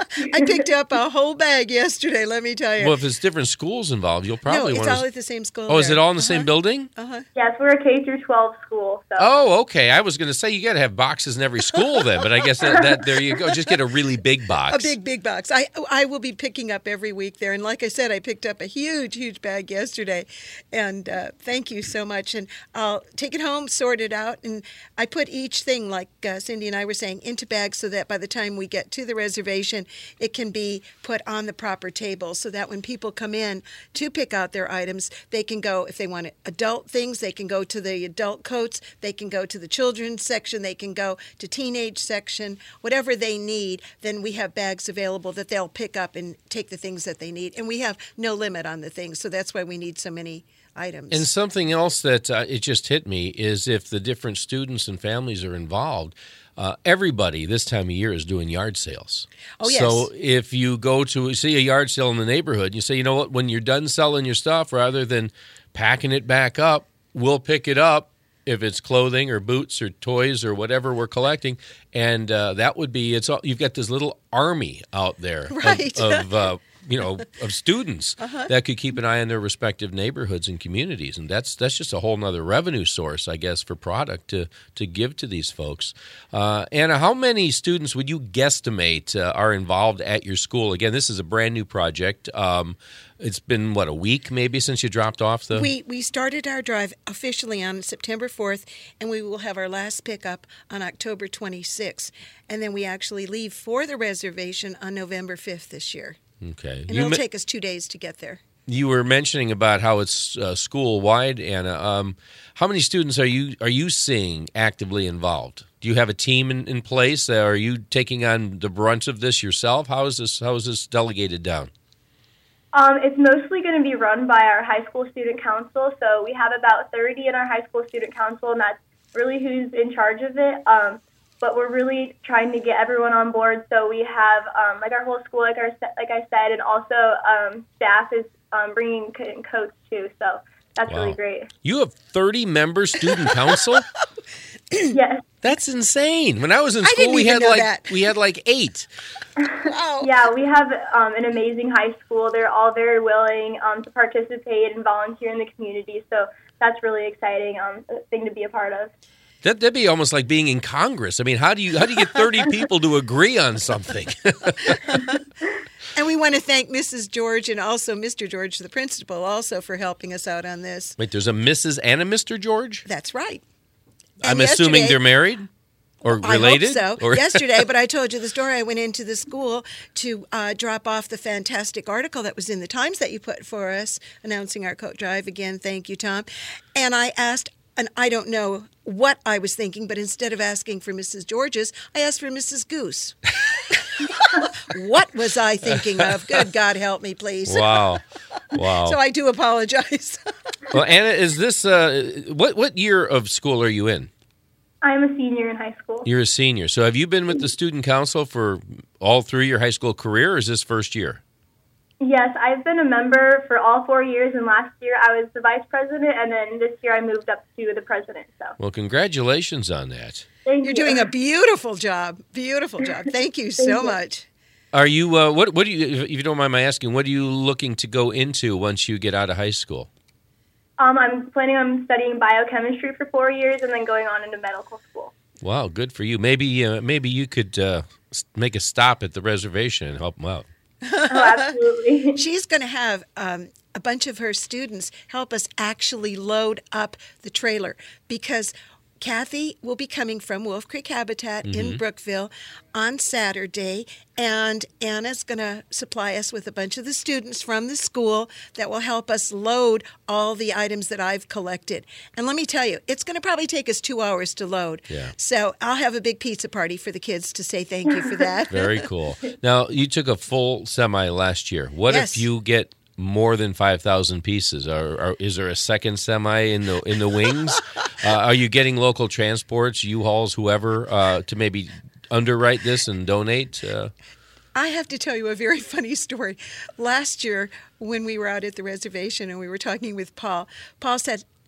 I picked up a whole bag yesterday, let me tell you. Well, if it's different schools involved, you'll probably no, it's want all to... at the same school. Oh, is there. it all in the uh-huh. same building? Uh-huh. Yes, we're a K through twelve school. So. Oh, okay. I was going to say you got to have boxes in every school then, but I guess that, that there you go. Just get a really big box. A big, big box. I I will be picking up every week there. And like I said, I picked up a huge, huge bag yesterday. And uh, thank you so much. And I'll take it home, sort it out. And I put each thing, like uh, Cindy and I were saying, into bags so that by the time we get to the reservation, it can be put on the proper table so that when people come in to pick out their items, they can go, if they want adult things, they can go to the adult coats, they can go to the children's section, they can go to teenage section, whatever they need, then we have bags available that they'll pick up and take the things that they need. And we have no limit on the things, so that's why we need so many items. And something else that uh, it just hit me is if the different students and families are involved, uh, everybody this time of year is doing yard sales. Oh, yes. So if you go to see a yard sale in the neighborhood, you say, you know what, when you're done selling your stuff, rather than packing it back up, we'll pick it up if it's clothing or boots or toys or whatever we're collecting. And uh, that would be, it's all, you've got this little army out there right. of, of uh, you know, of students uh-huh. that could keep an eye on their respective neighborhoods and communities. And that's that's just a whole nother revenue source, I guess, for product to, to give to these folks. Uh, Anna, how many students would you guesstimate uh, are involved at your school? Again, this is a brand new project. Um, it's been, what, a week maybe since you dropped off the... We we started our drive officially on September fourth, and we will have our last pickup on October twenty-sixth. And then we actually leave for the reservation on November fifth this year. Okay. And You it'll me- take us two days to get there. You were mentioning about how it's uh, school-wide, Anna. Um, how many students are you are you seeing actively involved? Do you have a team in, in place? Uh, are you taking on the brunt of this yourself? How is this How is this delegated down? Um, it's mostly going to be run by our high school student council. So we have about thirty in our high school student council, and that's really who's in charge of it. Um, but we're really trying to get everyone on board. So we have um, like our whole school, like our like I said, and also um, staff is um, bringing in coats too. So that's Wow. really great. You have thirty-member student council? Yes. That's insane. When I was in I school, didn't we even had know like that. we had like eight. Wow. Yeah, we have um, an amazing high school. They're all very willing um, to participate and volunteer in the community. So that's really exciting um, thing to be a part of. That that'd be almost like being in Congress. I mean, how do you how do you get thirty people to agree on something? And we want to thank Missus George and also Mister George, the principal, also for helping us out on this. Wait, there's a Missus and a Mister George? That's right. I'm And assuming yesterday- they're married or related? I hope so. Or- Yesterday, but I told you the story. I went into the school to uh, drop off the fantastic article that was in the Times that you put for us, announcing our coat drive. Again, thank you, Tom. And I asked, and I don't know what I was thinking, but instead of asking for Missus George's, I asked for Missus Goose. What was I thinking of? Good God, help me, please. Wow. Wow. So I do apologize. Well, Anna, is this uh, what what year of school are you in? I'm a senior in high school. You're a senior. So have you been with the student council for all through your high school career, or is this first year? Yes, I've been a member for all four years, and last year I was the vice president, and then this year I moved up to the president. So Well, congratulations on that. thank You're you. doing a beautiful job. Beautiful job. Thank you so much. Are you uh, what what do you if you don't mind my asking, what are you looking to go into once you get out of high school? Um, I'm planning on studying biochemistry for four years and then going on into medical school. Wow, good for you. Maybe uh, maybe you could uh, s- make a stop at the reservation and help them out. Oh, absolutely. She's going to have um, a bunch of her students help us actually load up the trailer because Kathy will be coming from Wolf Creek Habitat in Brookville on Saturday, and Anna's going to supply us with a bunch of the students from the school that will help us load all the items that I've collected. And let me tell you, it's going to probably take us two hours to load. Yeah. So I'll have a big pizza party for the kids to say thank you for that. Very cool. Now, you took a full semi last year. What Yes. if you get more than five thousand pieces? Are, are, is there a second semi in the in the wings? uh, are you getting local transports, U-Hauls, whoever, uh, to maybe underwrite this and donate? Uh, I have to tell you a very funny story. Last year, when we were out at the reservation and we were talking with Paul, Paul said,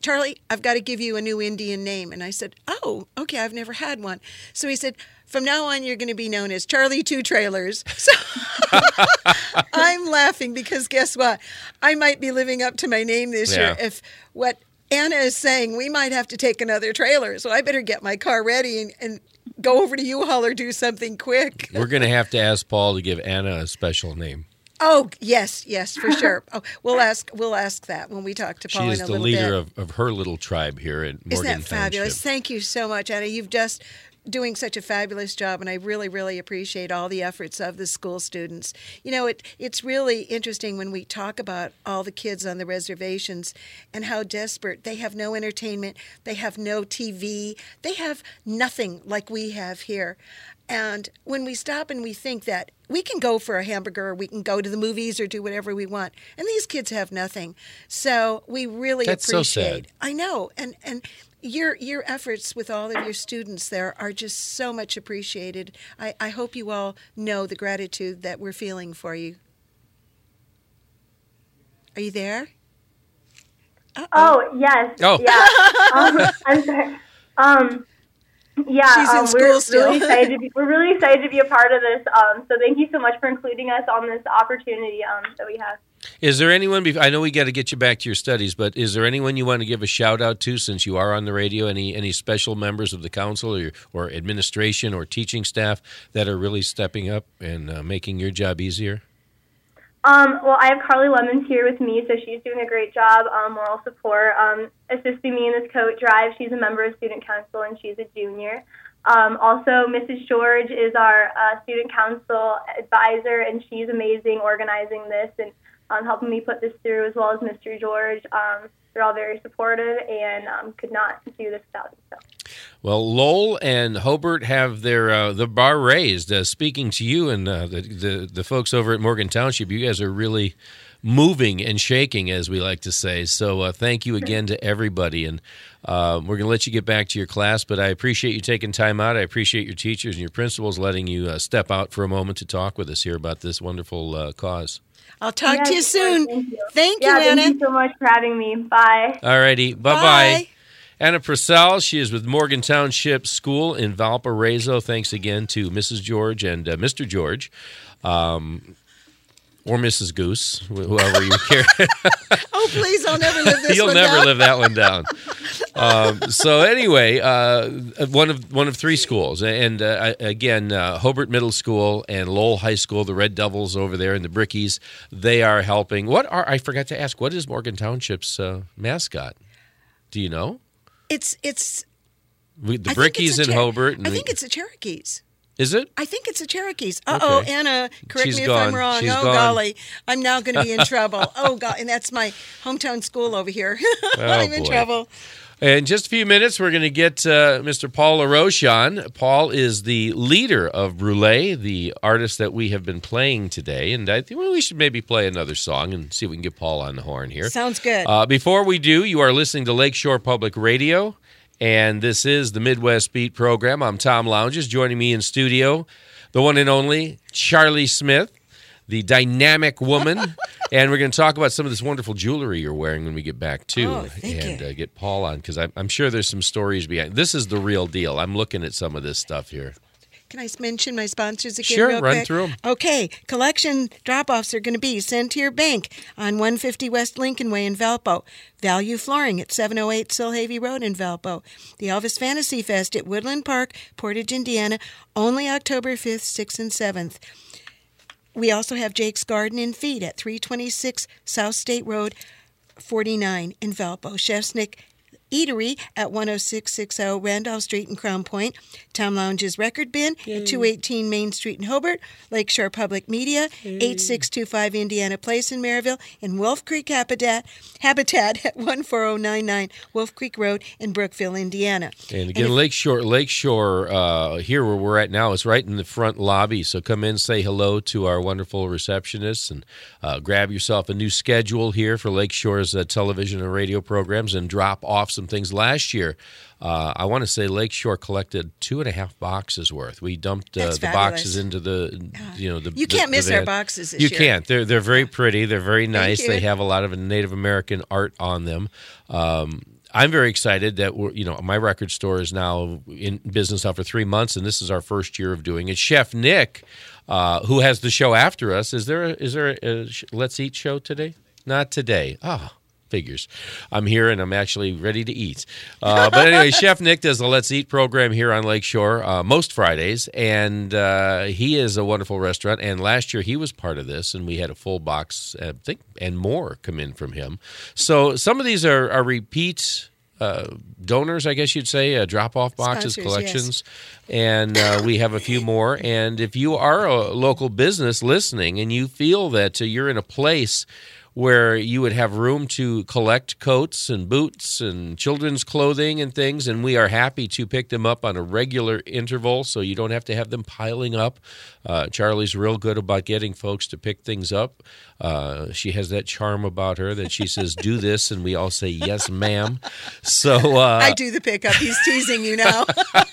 Charlie, I've got to give you a new Indian name. And I said, oh, okay, I've never had one. So he said, from now on, you're going to be known as Charlie Two Trailers. So I'm laughing because guess what? I might be living up to my name this Yeah. year if what Anna is saying, we might have to take another trailer. So I better get my car ready and, and go over to U-Haul or do something quick. We're going to have to ask Paul to give Anna a special name. Oh, yes, yes, for sure. Oh, we'll ask we'll ask that when we talk to Paul She in is a the little leader bit. of, of her little tribe here at Morgan Isn't that fabulous? Township. Thank you so much, Anna. You've just doing such a fabulous job, and I really, really appreciate all the efforts of the school students. You know, it it's really interesting when we talk about all the kids on the reservations and how desperate. They have no entertainment. They have no T V. They have nothing like we have here. And when we stop and we think that we can go for a hamburger or we can go to the movies or do whatever we want, and these kids have nothing. So we really That's so appreciate. sad. I know. And and your your efforts with all of your students there are just so much appreciated. I, I hope you all know the gratitude that we're feeling for you. Are you there? Uh-oh. Oh, yes. Oh. Yeah. Um, I'm sorry. Um, yeah, She's in um, school we're still. really excited to be, we're really excited to be a part of this. Um, so thank you so much for including us on this opportunity um, that we have. Is there anyone, bef- I know we got to get you back to your studies, but is there anyone you want to give a shout out to since you are on the radio? Any any special members of the council or, or administration or teaching staff that are really stepping up and uh, making your job easier? Um, well, I have Carly Lemons here with me, so she's doing a great job, um, moral support, um, assisting me in this coat drive. She's a member of student council, and she's a junior. Um, also, Missus George is our uh, student council advisor, and she's amazing organizing this and um, helping me put this through, as well as Mister George. Um, they're all very supportive and um, could not do this without them. So. Well, Lowell and Hobart have their uh, the bar raised. Uh, speaking to you and uh, the, the the folks over at Morgan Township, you guys are really moving and shaking, as we like to say. So uh, thank you again to everybody. And uh, we're going to let you get back to your class, but I appreciate you taking time out. I appreciate your teachers and your principals letting you uh, step out for a moment to talk with us here about this wonderful uh, cause. I'll talk Yeah, to you of course. soon. Thank you. Thank Yeah, you, Anna. thank you so much for having me. Bye. All righty. Bye-bye. Bye. Anna Purcell, she is with Morgan Township School in Valparaiso. Thanks again to Missus George and uh, Mister George, um, or Missus Goose, wh- whoever you care. Oh, please, I'll never live this You'll one never down. live that one down. um, so anyway, uh, one of one of three schools, and uh, again, uh, Hobart Middle School and Lowell High School, the Red Devils over there and the Brickies, they are helping. What are I forgot to ask? What is Morgan Township's uh, mascot? Do you know? It's it's. We, the I think it's Brickies a in Cher- Hobart. And I we- think it's the Cherokees. Is it? I think it's the Cherokees. Uh-oh, Okay. Anna, correct She's me gone. if I'm wrong. She's oh, gone. golly. I'm now going to be in trouble. Oh, God. And that's my hometown school over here. I'm in boy. trouble. In just a few minutes, we're going to get uh, Mister Paul LaRoche on. Paul is the leader of Brûlé, the artist that we have been playing today. And I think well, we should maybe play another song and see if we can get Paul on the horn here. Sounds good. Uh, before we do, you are listening to Lakeshore Public Radio, and this is the Midwest Beat program. I'm Tom Lounges. Joining me in studio, the one and only Charlie Smith, the dynamic woman. And we're going to talk about some of this wonderful jewelry you're wearing when we get back, too. Oh, thank and you. Uh, get Paul on, because I'm, I'm sure there's some stories behind. This is the real deal. I'm looking at some of this stuff here. Can I mention my sponsors again Sure, real run quick? through 'em. Okay, collection drop-offs are going to be sent to your bank on one fifty West Lincoln Way in Valpo. Value Flooring at seven oh eight Silhavy Road in Valpo. The Elvis Fantasy Fest at Woodland Park, Portage, Indiana, only October fifth, sixth, and seventh. We also have Jake's Garden and Feed at three twenty-six South State Road, forty-nine in Valpo. Chef's Nick Eatery at one oh six sixty Randolph Street in Crown Point. Tom Lounge's Record Bin at two eighteen Main Street in Hobart. Lakeshore Public Media, eighty-six twenty-five Indiana Place in Maryville. And Wolf Creek Habitat, Habitat at one four oh nine nine Wolf Creek Road in Brookville, Indiana. And again, if- Lakeshore, Lakeshore, uh, here where we're at now is right in the front lobby. So come in, say hello to our wonderful receptionists, and uh, grab yourself a new schedule here for Lakeshore's uh, television and radio programs, and drop off some things. Last year, uh, I want to say Lakeshore collected two and a half boxes worth. We dumped uh, That's the fabulous. boxes into the, you know, the You the- can't the miss our van. boxes this You year. can't. They're they're very pretty. They're very nice. you. They have a lot of Native American art on them. Um, I'm very excited that we're, you know, my record store is now in business now for three months, and this is our first year of doing it. Chef Nick, uh, who has the show after us, is there a, is there a, a Let's Eat show today? Not today. Ah, figures. I'm here and I'm actually ready to eat. Uh, but anyway, Chef Nick does the Let's Eat program here on Lakeshore uh, most Fridays, and uh, he is a wonderful restaurant. And last year he was part of this, and we had a full box, I think, and more come in from him. So some of these are, are repeat uh, donors, I guess you'd say, uh, drop-off boxes, Sponsors, collections. Yes. And uh, we have a few more. And if you are a local business listening and you feel that uh, you're in a place where you would have room to collect coats and boots and children's clothing and things, and we are happy to pick them up on a regular interval so you don't have to have them piling up. Uh, Charlie's real good about getting folks to pick things up. Uh, she has that charm about her that she says, do this, and we all say, yes, ma'am. So uh, I do the pickup. He's teasing you now.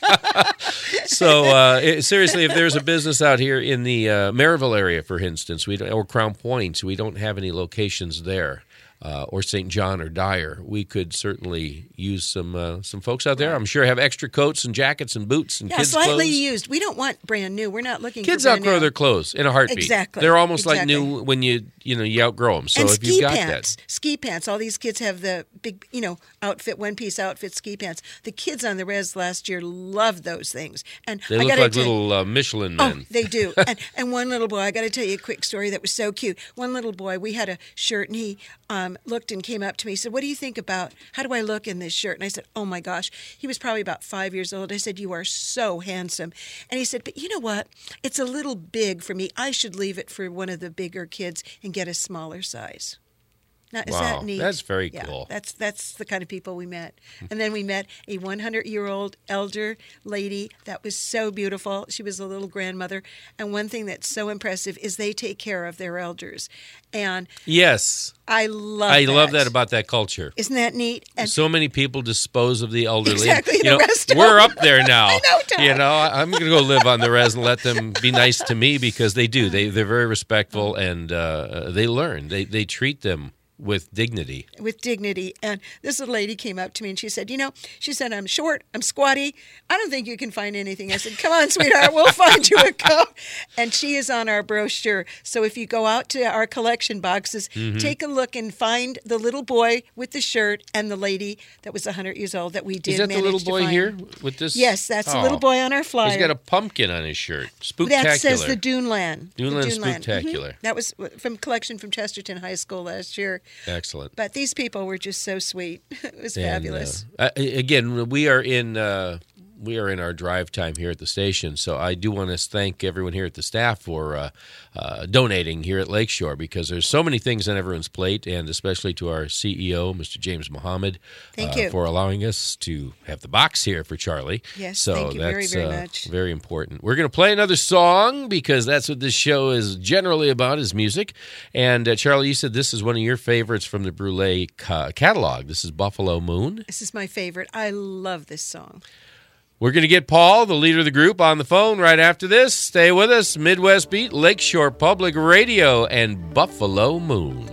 So uh, it, seriously, if there's a business out here in the uh, Maryville area, for instance, we don't, or Crown Point, we don't have any locations there, uh, or Saint John or Dyer, we could certainly use some uh, some folks out there. I'm sure have extra coats and jackets and boots and yeah, kids' slightly clothes. used. We don't want brand new. We're not looking Kids for brand outgrow new. their clothes in a heartbeat. Exactly. They're almost exactly. like new when you you know you outgrow them. So and if ski you've got pants, that, ski pants. All these kids have the big, you know, outfit, one-piece outfit, ski pants. The kids on the res last year loved those things, and they I look gotta like tell you- little uh, Michelin men. Oh, they do. and, and one little boy, I got to tell you a quick story that was so cute. One little boy, we had a shirt, and he um, looked and came up to me. He said, "What do you think about, how do I look in this shirt?" And I said, "Oh, my gosh." He was probably about five years old. I said, "You are so handsome." And he said, "But you know what? It's a little big for me. I should leave it for one of the bigger kids and get a smaller size." Now, is Wow, that neat? that's very yeah, cool. That's that's the kind of people we met. And then we met a hundred-year-old elder lady that was so beautiful. She was a little grandmother. And one thing that's so impressive is they take care of their elders. And Yes, I love I that. love that about that culture. Isn't that neat? And So many people dispose of the elderly. Exactly, You the know, rest of we're them. up there now. I know, Todd. You know, I'm going to go live on the res and let them be nice to me because they do. They they're very respectful and uh, they learn. They they treat them with dignity. with dignity. And this little lady came up to me and she said, you know, she said, "I'm short, I'm squatty. I don't think you can find anything." I said, "Come on, sweetheart, we'll find you a coat." And she is on our brochure. So if you go out to our collection boxes, Mm-hmm. take a look and find the little boy with the shirt and the lady that was one hundred years old that we did Is that the manage little to boy find. here with this? Yes, that's the Oh. little boy on our flyer. He's got a pumpkin on his shirt. Spooktacular. That says the Duneland. The Duneland Duneland. Spooktacular. Mhm. That was from collection from Chesterton High School last year. Excellent. But these people were just so sweet. It was And, fabulous. uh, uh, again, we are in uh, we are in our drive time here at the station, so I do want to thank everyone here at the staff for uh, uh, donating here at Lakeshore because there's so many things on everyone's plate, and especially to our C E O, Mister James Mohammed, Thank uh, you. for allowing us to have the box here for Charlie. Yes, so thank you very, that's very uh, much. very important. We're going to play another song because that's what this show is generally about, is music. And uh, Charlie, you said this is one of your favorites from the Brule ca- catalog. This is Buffalo Moon. This is my favorite. I love this song. We're going to get Paul, the leader of the group, on the phone right after this. Stay with us. Midwest Beat, Lakeshore Public Radio, and Buffalo Moon.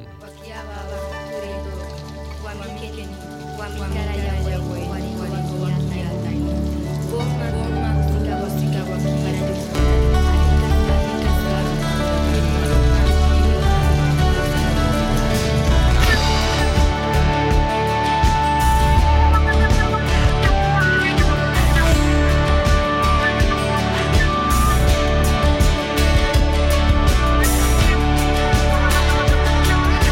Thank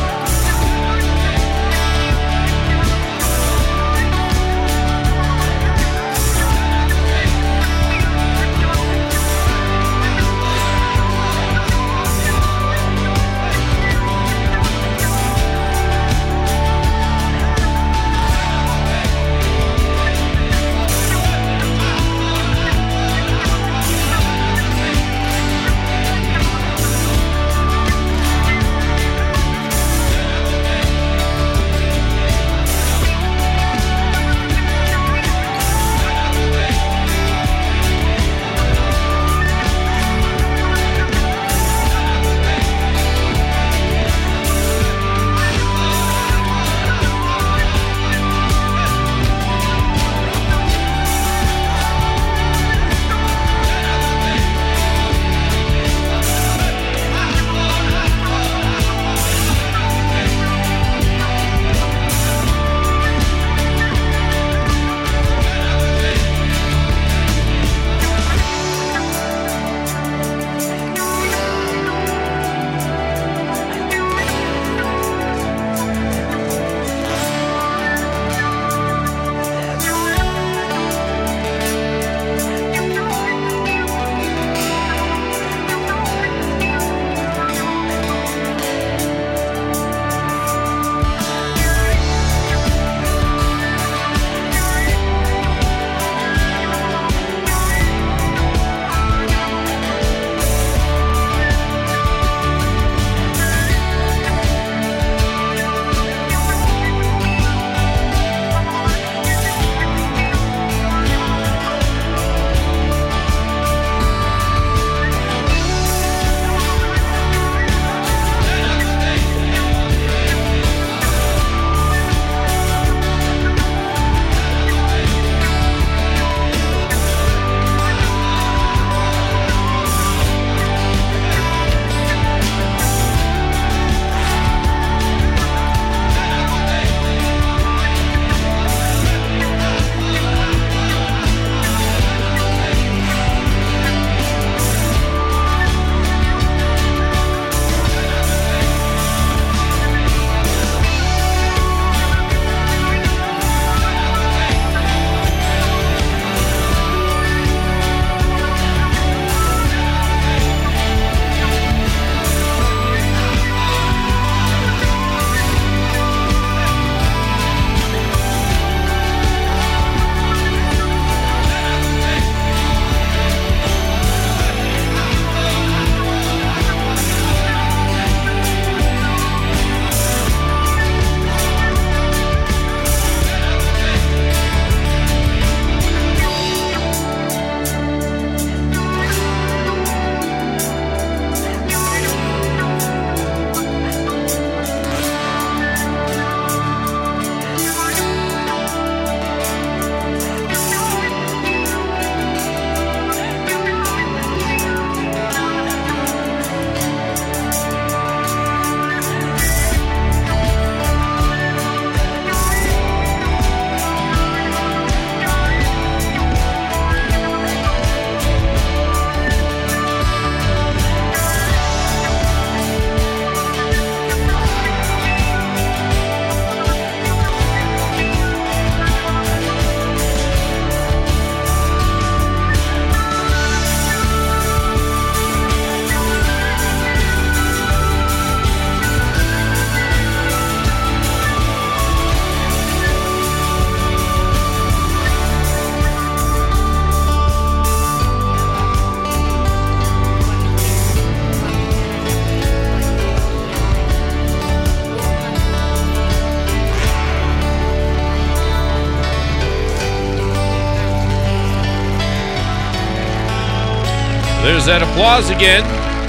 There's that applause again.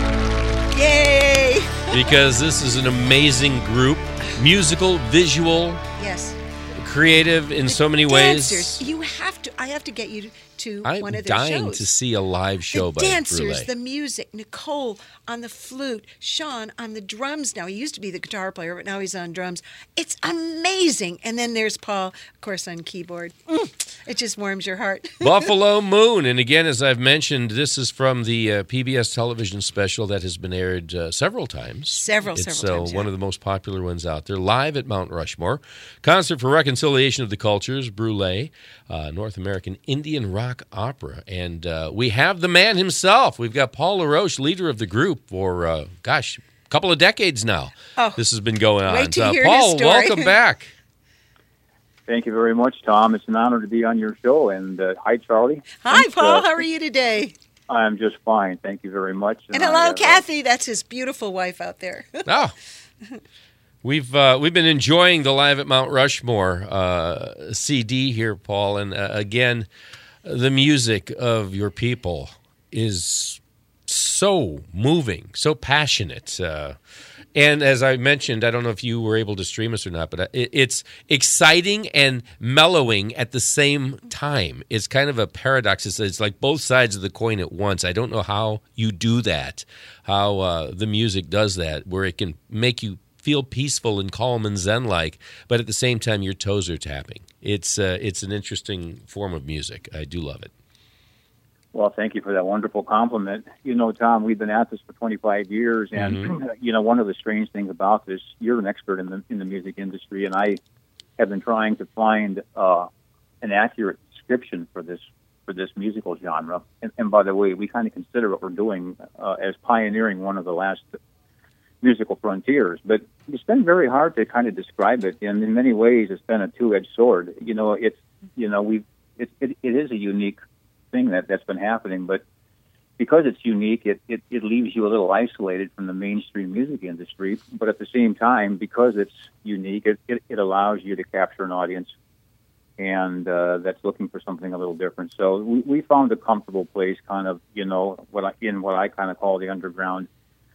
Yay! Because this is an amazing group, musical, visual, yes, creative in so many dancers. ways. You have to. I have to get you to I'm one of their dying shows. to see a live show the by dancers, Brule. the music, Nicole on the flute, Sean on the drums now. He used to be the guitar player, but now he's on drums. It's amazing. And then there's Paul, of course, on keyboard. Mm, it just warms your heart. Buffalo Moon. And again, as I've mentioned, this is from the uh, P B S television special that has been aired uh, several times. Several, it's, several uh, times, yeah. one of the most popular ones out there. Live at Mount Rushmore. Concert for Reconciliation of the Cultures, Brule, uh, North American Indian rock opera. And uh, we have the man himself. We've got Paul LaRoche, leader of the group for, uh, gosh, a couple of decades now. Oh, this has been going on. wait to Uh, hear Paul, his story. welcome back. Thank you very much, Tom. It's an honor to be on your show. And uh, hi, Charlie. Hi, Thanks, Paul. uh, How are you today? I'm just fine. Thank you very much. And I, hello, uh, Kathy. That's his beautiful wife out there. Oh, we've uh, we've been enjoying the Live at Mount Rushmore uh, C D here, Paul, and uh, again, the music of your people is so moving, so passionate. Uh, and as I mentioned, I don't know if you were able to stream us or not, but it, it's exciting and mellowing at the same time. It's kind of a paradox. It's, it's like both sides of the coin at once. I don't know how you do that, how uh, the music does that, where it can make you feel peaceful and calm and zen-like, but at the same time your toes are tapping. It's uh, it's an interesting form of music. I do love it. Well, thank you for that wonderful compliment. You know, Tom, we've been at this for twenty-five years, and Mm-hmm. you know, one of the strange things about this, you're an expert in the in the music industry, and I have been trying to find uh, an accurate description for this for this musical genre. And, and by the way, we kind of consider what we're doing uh, as pioneering one of the last musical frontiers, but it's been very hard to kind of describe it. And in many ways, it's been a two-edged sword. You know, it's you know we it, it it is a unique thing that that's been happening, but because it's unique, it, it it leaves you a little isolated from the mainstream music industry. But at the same time, because it's unique, it it, it allows you to capture an audience and uh, that's looking for something a little different. So we, we found a comfortable place, kind of you know what I, in what I kind of call the underground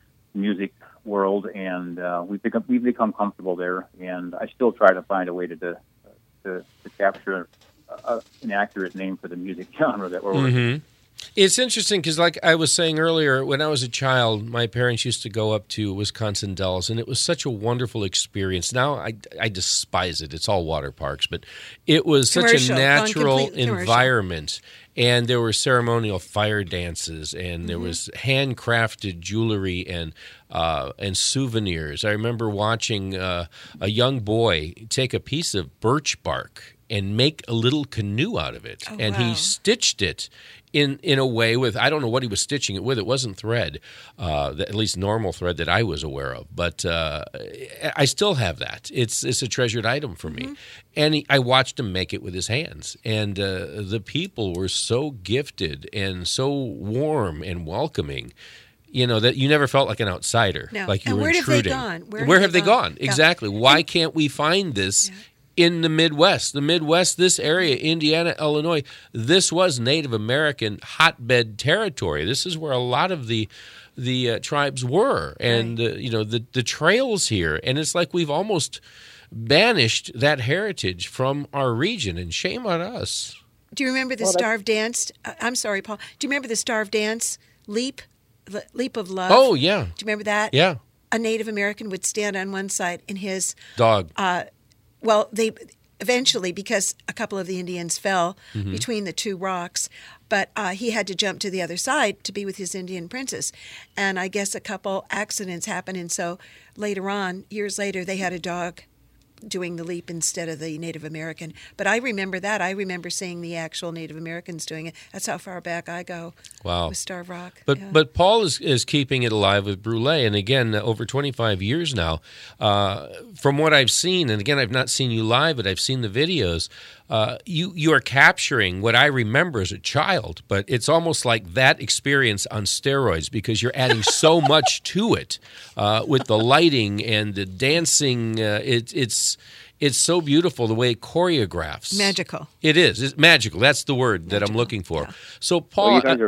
music world, and uh, we've become we've become comfortable there. And I still try to find a way to to, to, to capture a, an accurate name for the music genre that we're working. Mm-hmm. It's interesting because, like I was saying earlier, when I was a child, my parents used to go up to Wisconsin Dells, and it was such a wonderful experience. Now I, I despise it. It's all water parks, but it was such a Commercial, gone natural completely commercial. environment. And there were ceremonial fire dances, and there Mm-hmm. was handcrafted jewelry and uh, and souvenirs. I remember watching uh, a young boy take a piece of birch bark and make a little canoe out of it, Oh, and wow. he stitched it in in a way with, I don't know what he was stitching it with. It wasn't thread, uh, at least normal thread that I was aware of. But uh, I still have that. It's it's a treasured item for me. And he, I watched him make it with his hands. And uh, the people were so gifted and so warm and welcoming, you know, that you never felt like an outsider, No. like you And were where have they intruding. gone? Where, Where have they gone? Yeah. Exactly. Why can't we find this in the Midwest? The Midwest, this area, Indiana, Illinois, this was Native American hotbed territory. This is where a lot of the the uh, tribes were, and uh, you know the the trails here. And it's like we've almost banished that heritage from our region, and shame on us. Do you remember the Well, Starved Dance? Uh, I'm sorry, Paul. Do you remember the Starved Dance? Leap? The Leap of Love? Oh yeah, Do you remember that? yeah. A Native American would stand on one side and his, Dog. uh, well, they eventually, because a couple of the Indians fell Mm-hmm. between the two rocks, but uh, he had to jump to the other side to be with his Indian princess. And I guess a couple accidents happened, and so later on, years later, they had a dog doing the leap instead of the Native American. But I remember that. I remember seeing the actual Native Americans doing it. That's how far back I go Wow. with Starved Rock. But Yeah. but Paul is, is keeping it alive with Brule, and again, uh, over twenty-five years now. Uh, from what I've seen, and again, I've not seen you live, but I've seen the videos. Uh, you you are capturing what I remember as a child, but it's almost like that experience on steroids because you're adding so much to it uh, with the lighting and the dancing. Uh, it, it's it's so beautiful the way it choreographs. Magical. It is. It's magical. That's the word that I'm Magical, looking for. yeah. So, Well, Paul. you guys are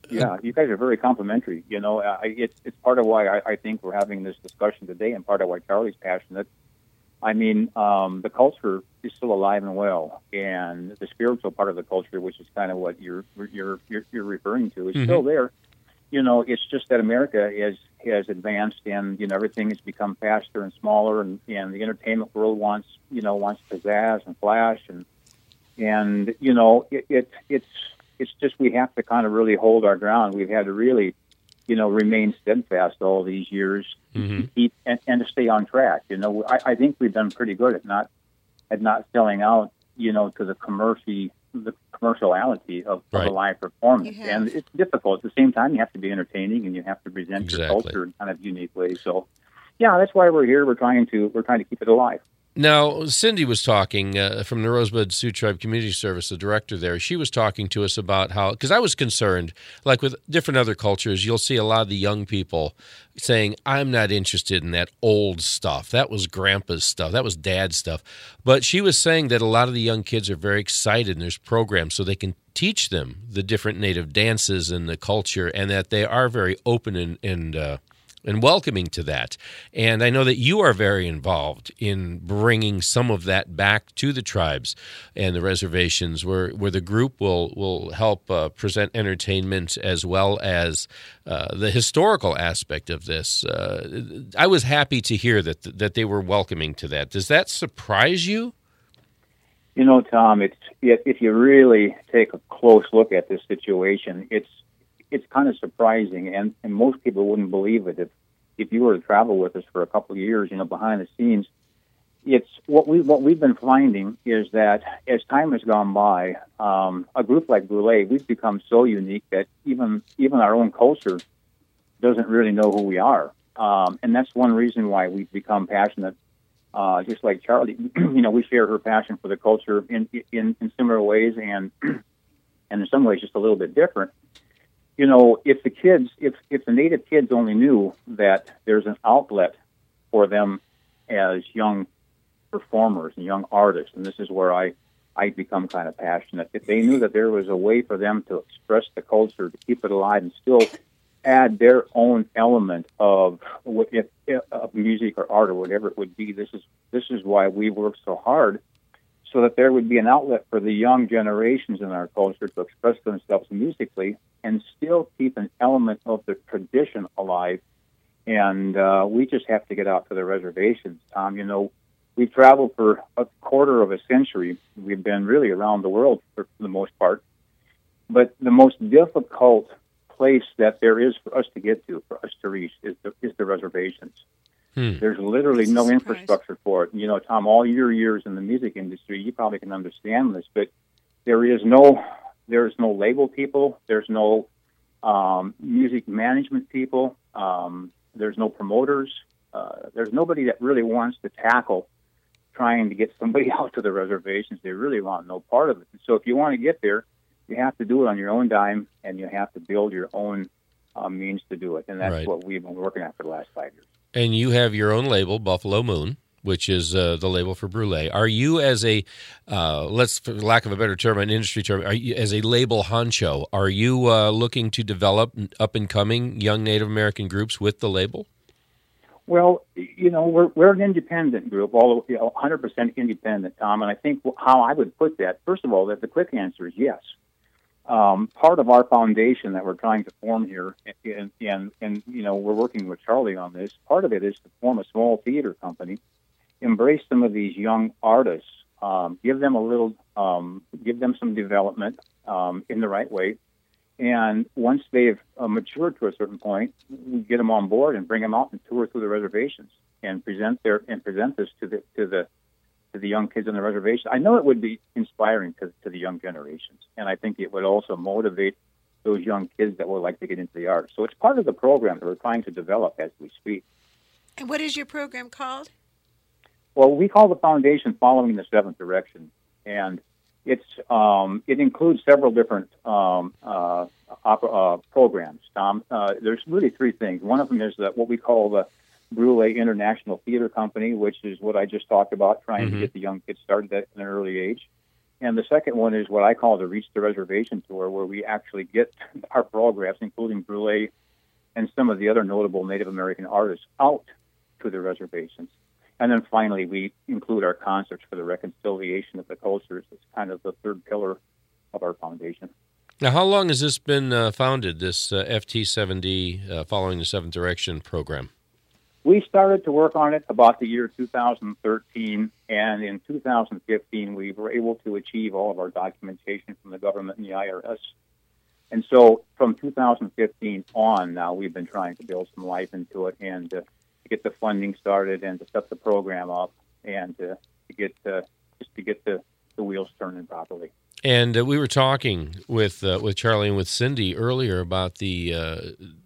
Yeah, you guys are very complimentary. You know, I, it's it's part of why I, I think we're having this discussion today, and part of why Charlie's passionate. I mean, um, the culture is still alive and well, and the spiritual part of the culture, which is kind of what you're you're you're, you're referring to, is mm-hmm. still there. You know, it's just that America has has advanced, and you know everything has become faster and smaller, and, and the entertainment world wants you know wants pizzazz and flash, and and you know it, it it's it's just we have to kind of really hold our ground. We've had to really you know remain steadfast all these years, mm-hmm. to keep and, and to stay on track. You know, I, I think we've done pretty good at not at not selling out. You know, to the commercial the commerciality of, right. of a live performance. And it's difficult. At the same time, you have to be entertaining and you have to present exactly. your culture in kind of unique ways. So, yeah, that's why we're here. We're trying to we're trying to keep it alive. Now, Cindy was talking uh, from the Rosebud Sioux Tribe Community Service, the director there. She was talking to us about how, because I was concerned, like with different other cultures, you'll see a lot of the young people saying, I'm not interested in that old stuff. That was grandpa's stuff. That was dad's stuff. But she was saying that a lot of the young kids are very excited, and there's programs so they can teach them the different native dances and the culture, and that they are very open and, and uh, and welcoming to that. And I know that you are very involved in bringing some of that back to the tribes and the reservations, where, where the group will, will help uh, present entertainment as well as uh, the historical aspect of this. Uh, I was happy to hear that that they were welcoming to that. Does that surprise you? You know, Tom, it's if, if you really take a close look at this situation, it's it's kind of surprising, and, and most people wouldn't believe it if, if you were to travel with us for a couple of years, you know, behind the scenes. It's what we what we've been finding is that as time has gone by, um, a group like Brule, we've become so unique that even even our own culture doesn't really know who we are, um, and that's one reason why we've become passionate. Uh, just like Charlie, you know, we share her passion for the culture in in, in similar ways, and and in some ways just a little bit different. You know, if the kids, if, if the Native kids only knew that there's an outlet for them as young performers and young artists, and this is where I, I become kind of passionate, if they knew that there was a way for them to express the culture, to keep it alive, and still add their own element of if, if, of music or art or whatever it would be, this is this is why we work so hard, so that there would be an outlet for the young generations in our culture to express themselves musically and still keep an element of the tradition alive. And uh, we just have to get out to the reservations, Tom. You know, we've traveled for a quarter of a century. We've been really around the world for, for the most part. But the most difficult place that there is for us to get to, for us to reach, is the, is the reservations. Hmm. There's literally no infrastructure for it. You know, Tom, all your years in the music industry, you probably can understand this, but there is no there's no label people, there's no um, music management people, um, there's no promoters, uh, there's nobody that really wants to tackle trying to get somebody out to the reservations. They really want no part of it. So if you want to get there, you have to do it on your own dime, and you have to build your own uh, means to do it. And that's right. what we've been working at for the last five years. And you have your own label, Buffalo Moon, which is uh, the label for Brule. Are you, as a, uh, let's, for lack of a better term, an industry term, are you, as a label honcho, are you uh, looking to develop up-and-coming young Native American groups with the label? Well, you know, we're we're an independent group, all you know, one hundred percent independent, Tom. And I think how I would put that, first of all, that the quick answer is yes. Um, part of our foundation that we're trying to form here, and, and, and, you know, we're working with Charlie on this, part of it is to form a small theater company, embrace some of these young artists, um, give them a little, um, give them some development um, in the right way, and once they've uh, matured to a certain point, we get them on board and bring them out and tour through the reservations and present their and present this to the to the to the young kids on the reservation. I know it would be inspiring to, to the young generations, and I think it would also motivate those young kids that would like to get into the arts. So it's part of the program that we're trying to develop as we speak. And what is your program called? Well, we call the foundation Following the Seventh Direction, and it's um, it includes several different um, uh, opera, uh, programs, Tom. Uh, there's really three things. One of them is that what we call the Brule International Theater Company, which is what I just talked about, trying mm-hmm. to get the young kids started at an early age. And the second one is what I call the Reach the Reservation Tour, where we actually get our photographs, including Brule and some of the other notable Native American artists, out to the reservations. And then finally, we include our concerts for the reconciliation of the cultures. It's kind of the third pillar of our foundation. Now, how long has this been uh, founded, this uh, F T seven D, uh, Following the Seventh Direction program? We started to work on it about the year two thousand thirteen, and in two thousand fifteen, we were able to achieve all of our documentation from the government and the I R S. And so from two thousand fifteen on, now we've been trying to build some life into it and uh, to get the funding started and to set the program up and uh, to get uh, just to get the, the wheels turning properly. And uh, we were talking with uh, with Charlie and with Cindy earlier about the uh,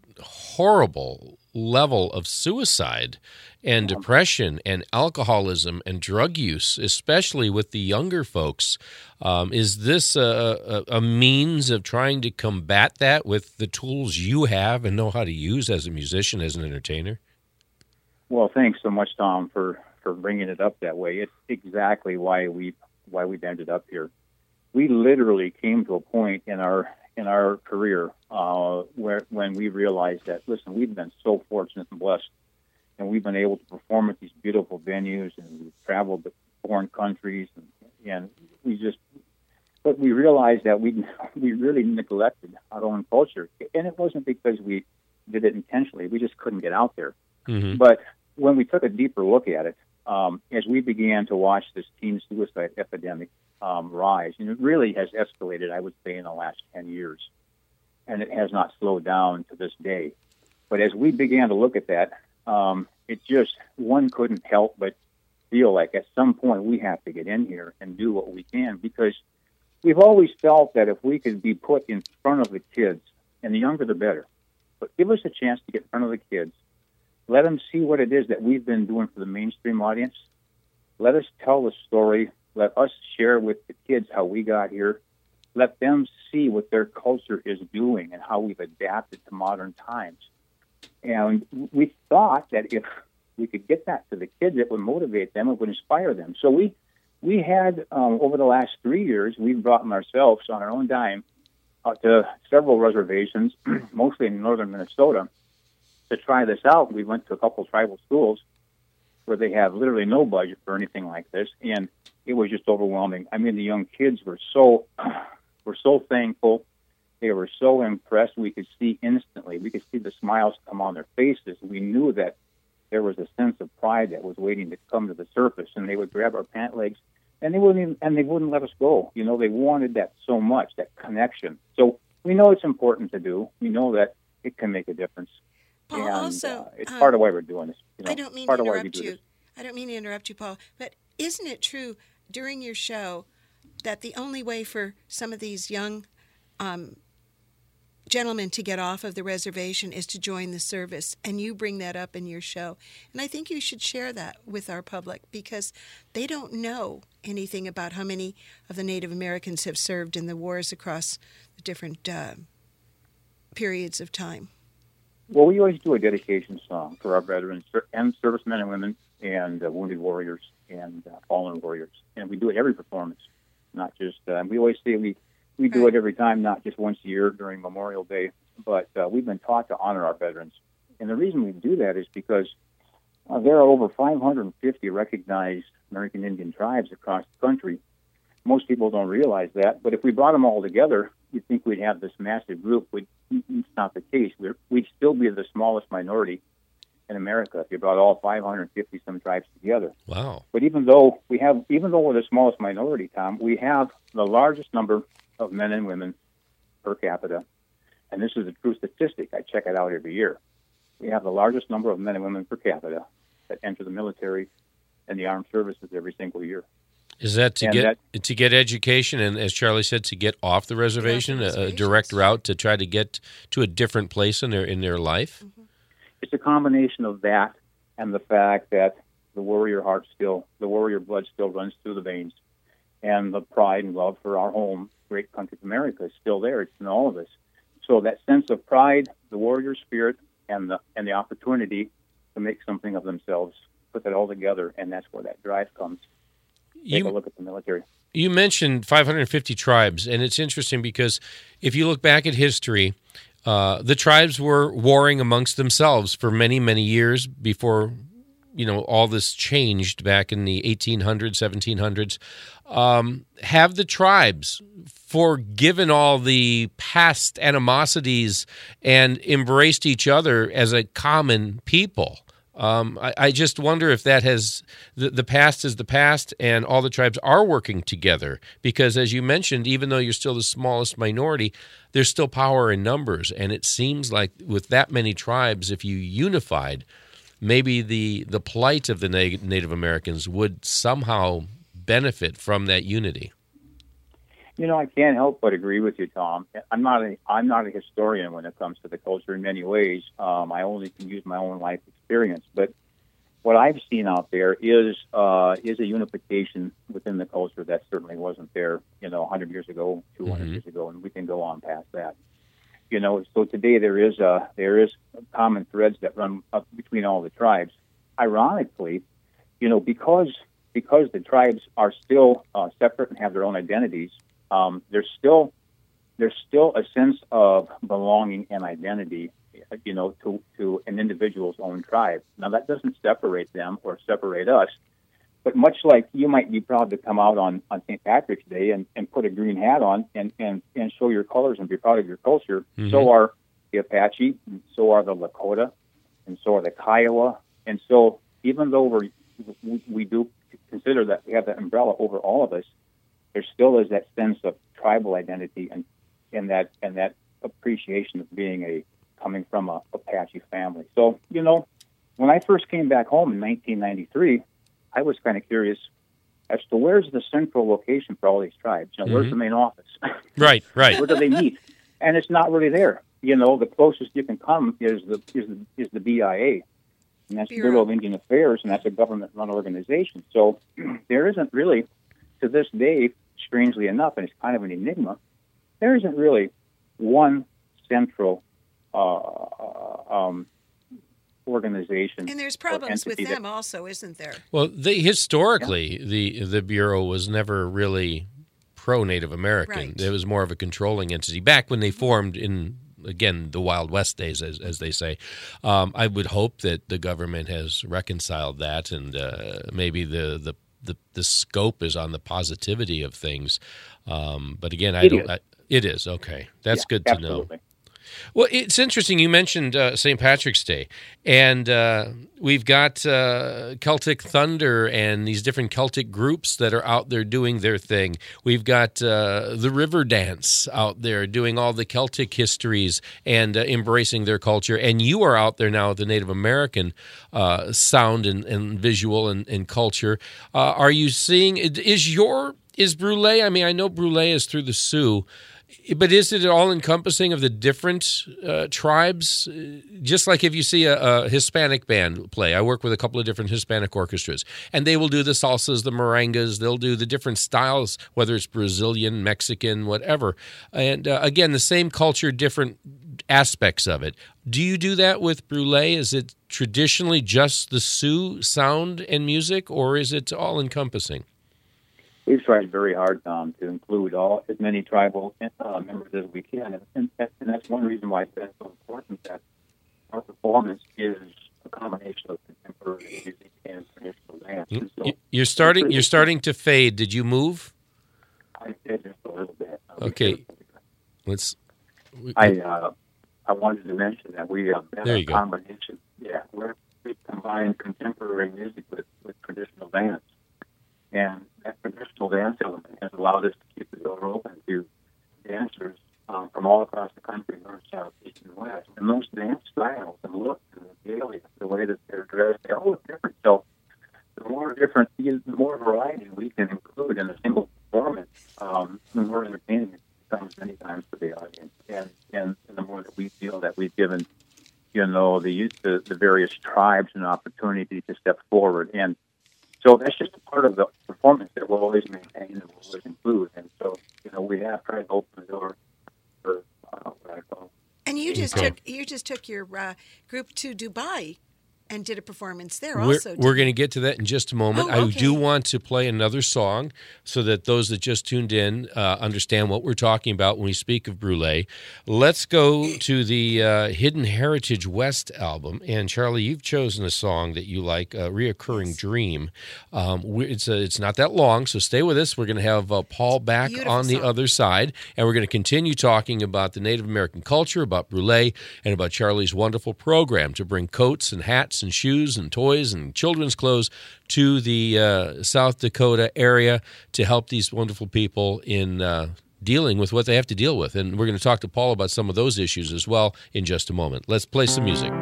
horrible level of suicide and depression and alcoholism and drug use, especially with the younger folks. Um, is this a, a, a means of trying to combat that with the tools you have and know how to use as a musician, as an entertainer? Well, thanks so much, Tom, for, for bringing it up that way. It's exactly why we why we've ended up here. We literally came to a point in our in our career uh, where when we realized that, listen, we've been so fortunate and blessed, and we've been able to perform at these beautiful venues, and we've traveled to foreign countries, and, and we just, but we realized that we we really neglected our own culture, and it wasn't because we did it intentionally. We just couldn't get out there. Mm-hmm. But when we took a deeper look at it, um, as we began to watch this teen suicide epidemic um, rise, and it really has escalated, I would say, in the last ten years, and it has not slowed down to this day. But as we began to look at that, um, it just, one couldn't help but feel like at some point we have to get in here and do what we can, because we've always felt that if we could be put in front of the kids, and the younger the better, but give us a chance to get in front of the kids, let them see what it is that we've been doing for the mainstream audience. Let us tell the story. Let us share with the kids how we got here. Let them see what their culture is doing and how we've adapted to modern times. And we thought that if we could get that to the kids, it would motivate them, it would inspire them. So we we had, um, over the last three years, we've brought them ourselves on our own dime out to several reservations, mostly in northern Minnesota, to try this out. We went to a couple of tribal schools where they have literally no budget for anything like this, and it was just overwhelming. I mean, the young kids were so were so thankful. They were so impressed. We could see instantly. We could see the smiles come on their faces. We knew that there was a sense of pride that was waiting to come to the surface, and they would grab our pant legs, and they wouldn't even, and they wouldn't let us go. You know, they wanted that so much, that connection. So we know it's important to do. We know that it can make a difference. Paul, and, also, uh, it's um, part of why we're doing this. You know, I don't mean part to of why we interrupt do you. this. I don't mean to interrupt you, Paul, but isn't it true during your show that the only way for some of these young um, gentlemen to get off of the reservation is to join the service? And you bring that up in your show. And I think you should share that with our public, because they don't know anything about how many of the Native Americans have served in the wars across the different uh, periods of time. Well, we always do a dedication song for our veterans and servicemen and women and uh, wounded warriors and uh, fallen warriors. And we do it every performance, not just, uh, we always say we, we do right. it every time, not just once a year during Memorial Day, but uh, we've been taught to honor our veterans. And the reason we do that is because uh, there are over five hundred fifty recognized American Indian tribes across the country. Most people don't realize that, but if we brought them all together, you'd think we'd have this massive group. We'd, it's not the case. We're, we'd still be the smallest minority in America if you brought all five hundred fifty some tribes together. Wow! But even though we have, even though we're the smallest minority, Tom, we have the largest number of men and women per capita, and this is a true statistic. I check it out every year. We have the largest number of men and women per capita that enter the military and the armed services every single year. Is that to and get that, to get education, and as Charlie said, to get off the reservation, off the a, a direct route to try to get to a different place in their in their life? Mm-hmm. It's a combination of that and the fact that the warrior heart still, the warrior blood still runs through the veins, and the pride and love for our home, great country of America, is still there. It's in all of us. So that sense of pride, the warrior spirit, and the and the opportunity to make something of themselves, put that all together, and that's where that drive comes. take You- a look at the military. You mentioned five hundred fifty tribes, and it's interesting because if you look back at history, uh, the tribes were warring amongst themselves for many, many years before, you know, all this changed back in the eighteen hundreds, seventeen hundreds. Um, have the tribes forgiven all the past animosities and embraced each other as a common people? Um, I, I just wonder if that has the, the past is the past, and all the tribes are working together. Because, as you mentioned, even though you're still the smallest minority, there's still power in numbers, and it seems like with that many tribes, if you unified, maybe the the plight of the Na- Native Americans would somehow benefit from that unity. You know, I can't help but agree with you, Tom. I'm not a I'm not a historian when it comes to the culture in many ways. Um, I only can use my own life experience. But what I've seen out there is uh, is a unification within the culture that certainly wasn't there, you know, one hundred years ago, two hundred Mhm. years ago, and we can go on past that. You know, so today there is a there is common threads that run up between all the tribes. Ironically, you know, because because the tribes are still uh, separate and have their own identities. Um, there's still there's still a sense of belonging and identity, you know, to, to an individual's own tribe. Now, that doesn't separate them or separate us, but much like you might be proud to come out on, on Saint Patrick's Day and, and put a green hat on and, and, and show your colors and be proud of your culture, Mhm. so are the Apache, and so are the Lakota, and so are the Kiowa. And so even though we're, we, we do consider that we have that umbrella over all of us, there still is that sense of tribal identity and, and that and that appreciation of being a coming from a Apache family. So, you know, when I first came back home in nineteen ninety-three, I was kind of curious as to where's the central location for all these tribes. You know, where's Mhm. the main office? Right, right. Where do they meet? And it's not really there. You know, the closest you can come is the is the, is the B I A, and that's the Bureau. Bureau of Indian Affairs, and that's a government-run organization. So there isn't really, to this day, strangely enough, and it's kind of an enigma, there isn't really one central uh, um, organization. And there's or problems with entity them that- also, isn't there? Well, they, historically, the the Bureau was never really pro-Native American. Right. It was more of a controlling entity back when they formed in, again, the Wild West days, as, as they say. Um, I would hope that the government has reconciled that, and uh, maybe the, the, the, the scope is on the positivity of things. Um, but again, I It don't. is. I, it is okay. That's Yeah, good to know. absolutely. Well, it's interesting. You mentioned uh, Saint Patrick's Day, and uh, we've got uh, Celtic Thunder and these different Celtic groups that are out there doing their thing. We've got uh, the River Dance out there doing all the Celtic histories and uh, embracing their culture. And you are out there now with the Native American uh, sound and, and visual and, and culture. Uh, are you seeing, is your, is Brule, I mean, I know Brule is through the Sioux, but is it all encompassing of the different uh, tribes? Uh, Just like if you see a, a Hispanic band play, I work with a couple of different Hispanic orchestras, and they will do the salsas, the merengues, they'll do the different styles, whether it's Brazilian, Mexican, whatever. And uh, again, the same culture, different aspects of it. Do you do that with Brule? Is it traditionally just the Sioux sound and music, or is it all encompassing? We've tried very hard, Tom, to include all as many tribal uh, members as we can, and, and, and that's one reason why it's so important that our performance is a combination of contemporary music and traditional dance. And so You- You're starting. You're starting to fade. Did you move? I did just a little bit. Uh, Okay. Let's. we- I uh, I wanted to mention that we have There you a go. combination. Yeah, we're, we combine contemporary music with, with traditional dance. And that traditional dance element has allowed us to keep the door open to dancers um, from all across the country, north, south, east, and west. And those dance styles and looks and the daily, the way that they're dressed, they're all different. So the more different, the more variety we can include in a single performance, um, the more entertaining it becomes many times for the audience. And, and, and the more that we feel that we've given, you know, the, the, the various tribes an opportunity to step forward. And so that's just a part of the performance that we'll always maintain and we'll always include. And so, you know, we have tried to open the door for uh, what I call. And you just Okay. took you just took your uh, group to Dubai and did a performance there We're, also. we're going to get to that in just a moment. Oh, I do okay. want to play another song so that those that just tuned in uh, understand what we're talking about when we speak of Brûlé. Let's go to the uh, Hidden Heritage West album. And Charlie, you've chosen a song that you like, uh, Reoccurring Yes. Dream. Um, we- it's, uh, it's not that long, so stay with us. We're going to have uh, Paul back Beautiful on the song. other side, and we're going to continue talking about the Native American culture, about Brûlé, and about Charlie's wonderful program to bring coats and hats and shoes and toys and children's clothes to the uh, South Dakota area to help these wonderful people in uh, dealing with what they have to deal with. And we're going to talk to Paul about some of those issues as well in just a moment. Let's play some music.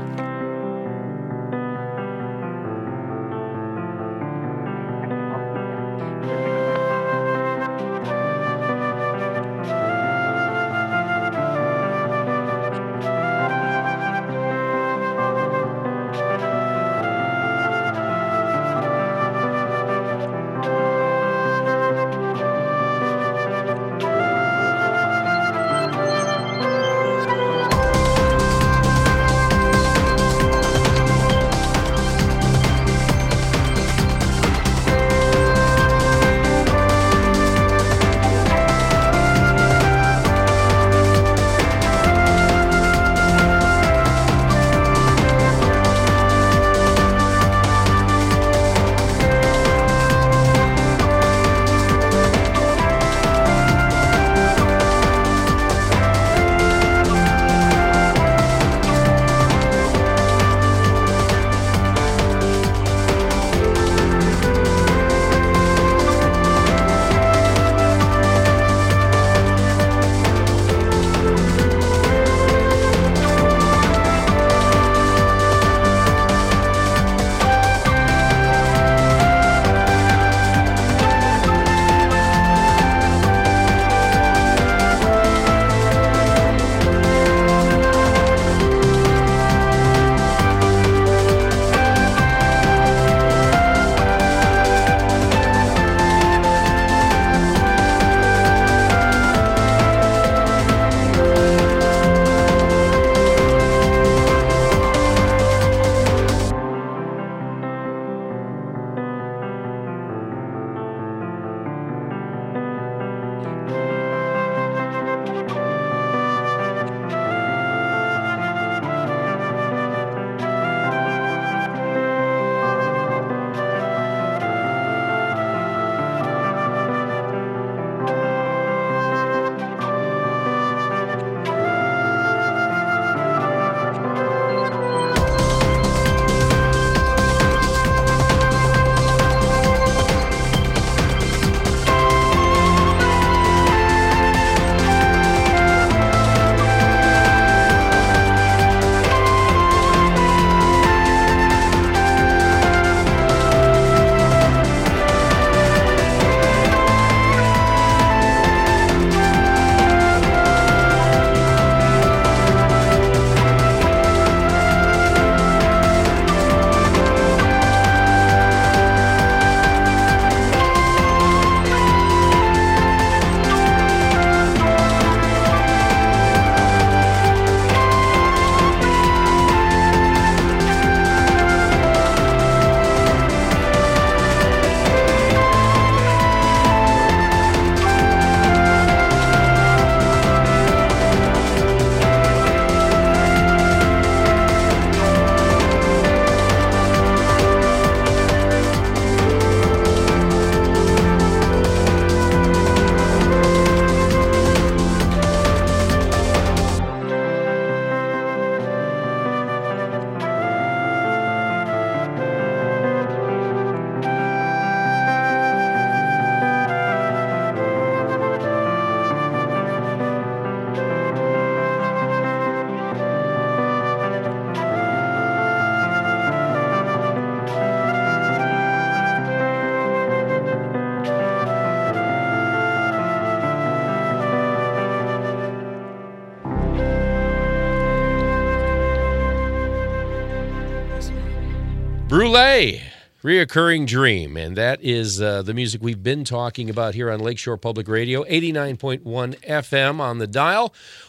Brûlé, Reoccurring Dream, and that is uh, the music we've been talking about here on Lakeshore Public Radio, eighty-nine point one F M on the dial.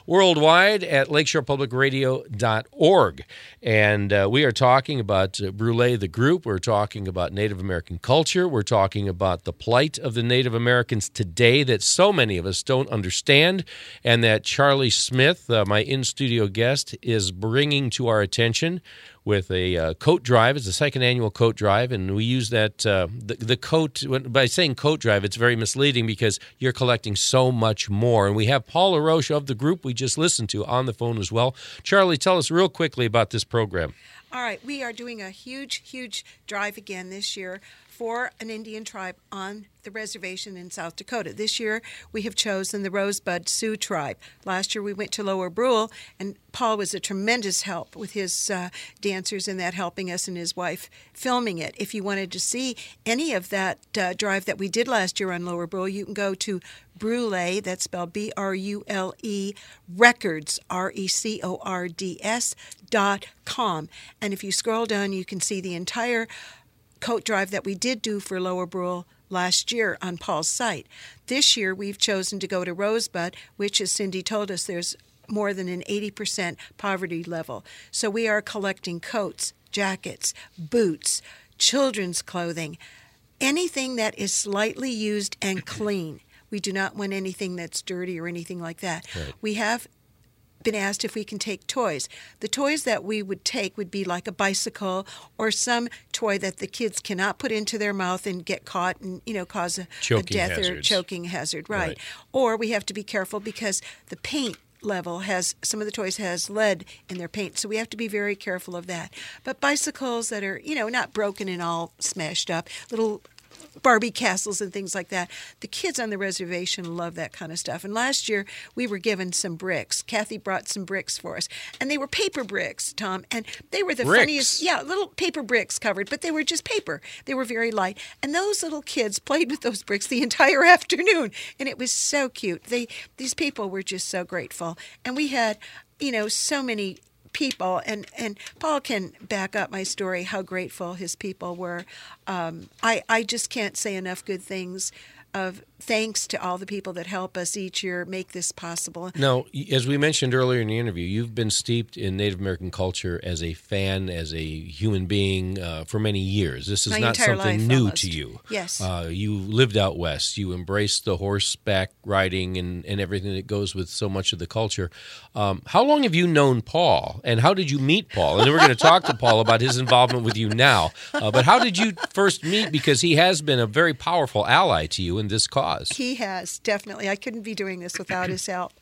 worldwide at lakeshore public radio dot org. And uh, we are talking about uh, Brule, the group. We're talking about Native American culture. We're talking about the plight of the Native Americans today that so many of us don't understand, and that Charlie Smith, uh, my in-studio guest, is bringing to our attention with a uh, coat drive. It's the second annual coat drive, and we use that, uh, the, the coat, by saying coat drive, it's very misleading because you're collecting so much more. And we have Paul LaRoche of the group we just listened to on the phone as well. Charlie, tell us real quickly about this program. All right, we are doing a huge, huge drive again this year for an Indian tribe on the reservation in South Dakota. This year, we have chosen the Rosebud Sioux tribe. Last year, we went to Lower Brule, and Paul was a tremendous help with his uh, dancers and that, helping us, and his wife filming it. If you wanted to see any of that uh, drive that we did last year on Lower Brule, you can go to Brule, that's spelled B R U L E, Records, R E C O R D S, dot com. And if you scroll down, you can see the entire coat drive that we did do for Lower Brule last year on Paul's site. This year, we've chosen to go to Rosebud, which, as Cindy told us, there's more than an eighty percent poverty level. So we are collecting coats, jackets, boots, children's clothing, anything that is slightly used and clean. We do not want anything that's dirty or anything like that. Right. We have been asked if we can take toys. The toys that we would take would be like a bicycle or some toy that the kids cannot put into their mouth and get caught and, you know, cause a, a death hazards. or choking hazard. Right. Right. Or we have to be careful because the paint level has, some of the toys has lead in their paint, so we have to be very careful of that. But bicycles that are, you know, not broken and all smashed up, little Barbie castles and things like that. The kids on the reservation love that kind of stuff. And last year, we were given some bricks. Kathy brought some bricks for us. And they were paper bricks, Tom. And they were the Bricks? funniest. Yeah, little paper bricks covered, but they were just paper. They were very light. And those little kids played with those bricks the entire afternoon. And it was so cute. They These people were just so grateful. And we had, you know, so many people, and, and Paul can back up my story, how grateful his people were. Um, I, I just can't say enough good things of thanks to all the people that help us each year make this possible. Now, as we mentioned earlier in the interview, you've been steeped in Native American culture as a fan, as a human being uh, for many years. This is My not entire something life, new almost. to you. Yes. Uh, you lived out west. You embraced the horseback riding and, and everything that goes with so much of the culture. Um, how long have you known Paul, and how did you meet Paul? And then we're going to talk to Paul about his involvement with you now. Uh, but how did you first meet? Because he has been a very powerful ally to you in this cause. He has, definitely. I couldn't be doing this without his help.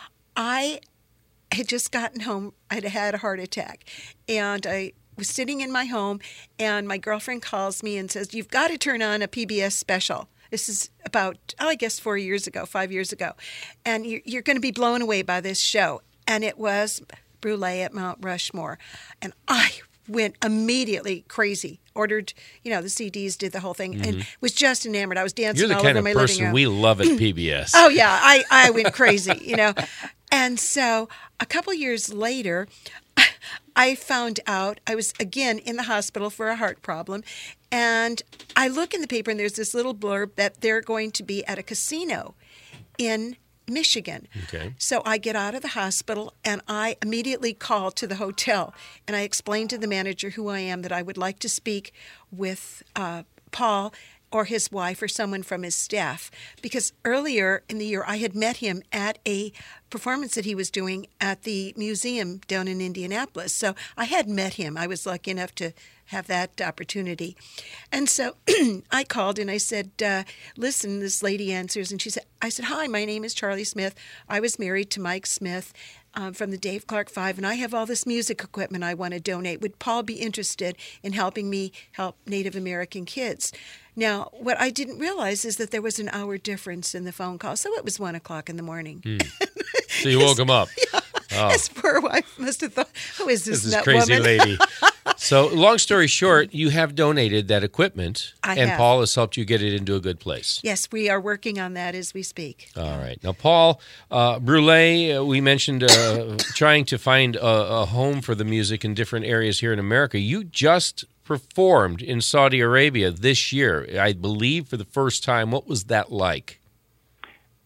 I had just gotten home. I'd had a heart attack. And I was sitting in my home, and my girlfriend calls me and says, "You've got to turn on a P B S special." This is about, oh, I guess, four years ago, five years ago. And you're, you're going to be blown away by this show. And it was Brule at Mount Rushmore. And I went immediately crazy. Ordered, you know, the C Ds, did the whole thing, mm-hmm. and was just enamored. I was dancing You're the all kind over of my living person room. we love at P B S. Oh, yeah. I, I went crazy, you know. And so a couple years later, I found out I was, again, in the hospital for a heart problem. And I look in the paper, and there's this little blurb that they're going to be at a casino in Michigan. Okay. So I get out of the hospital, and I immediately call to the hotel, and I explain to the manager who I am, that I would like to speak with uh, Paul or his wife or someone from his staff, because earlier in the year I had met him at a performance that he was doing at the museum down in Indianapolis. So I had met him. I was lucky enough to have that opportunity. And so I called and I said, uh, listen, this lady answers, and she said, I said, "Hi, my name is Charlie Smith. I was married to Mike Smith um, from the Dave Clark Five, and I have all this music equipment I want to donate. Would Paul be interested in helping me help Native American kids?" Now, what I didn't realize is that there was an hour difference in the phone call, so it was one o'clock in the morning. Hmm. So you woke him up. Yeah. Oh. His poor wife must have thought, who is this, This is nut crazy woman? lady. So, long story short, you have donated that equipment, I and have. Paul has helped you get it into a good place. Yes, we are working on that as we speak. All right. Now, Paul, uh, Brule, uh, we mentioned uh, trying to find a, a home for the music in different areas here in America. You just performed in Saudi Arabia this year, I believe, for the first time. What was that like?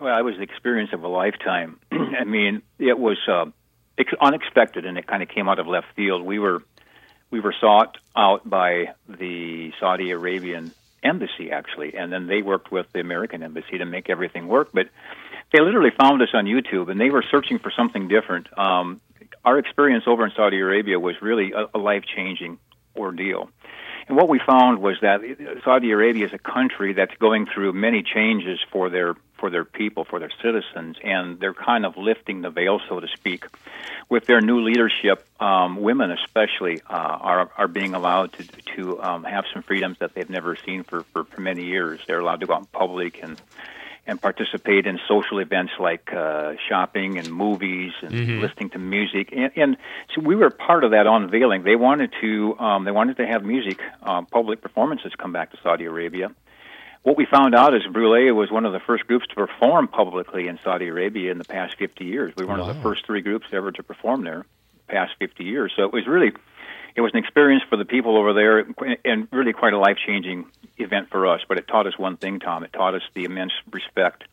Well, it was the experience of a lifetime. I mean, it was uh, ex- unexpected, and it kind of came out of left field. We were we were sought out by the Saudi Arabian embassy, actually, and then they worked with the American embassy to make everything work. But they literally found us on YouTube, and they were searching for something different. Um, our experience over in Saudi Arabia was really a, a life-changing ordeal. And what we found was that Saudi Arabia is a country that's going through many changes for their for their people, for their citizens, and they're kind of lifting the veil, so to speak. With their new leadership, um, women especially uh, are are being allowed to to um, have some freedoms that they've never seen for, for, for many years. They're allowed to go out in public and and participate in social events like uh, shopping and movies and mm-hmm. listening to music. And, and so we were part of that unveiling. They wanted to um, they wanted to have music um, public performances come back to Saudi Arabia. What we found out is Brule was one of the first groups to perform publicly in Saudi Arabia in the past fifty years. We were one wow. of the first three groups ever to perform there the past fifty years. So it was really, it was an experience for the people over there and really quite a life-changing event for us. But it taught us one thing, Tom. It taught us the immense respect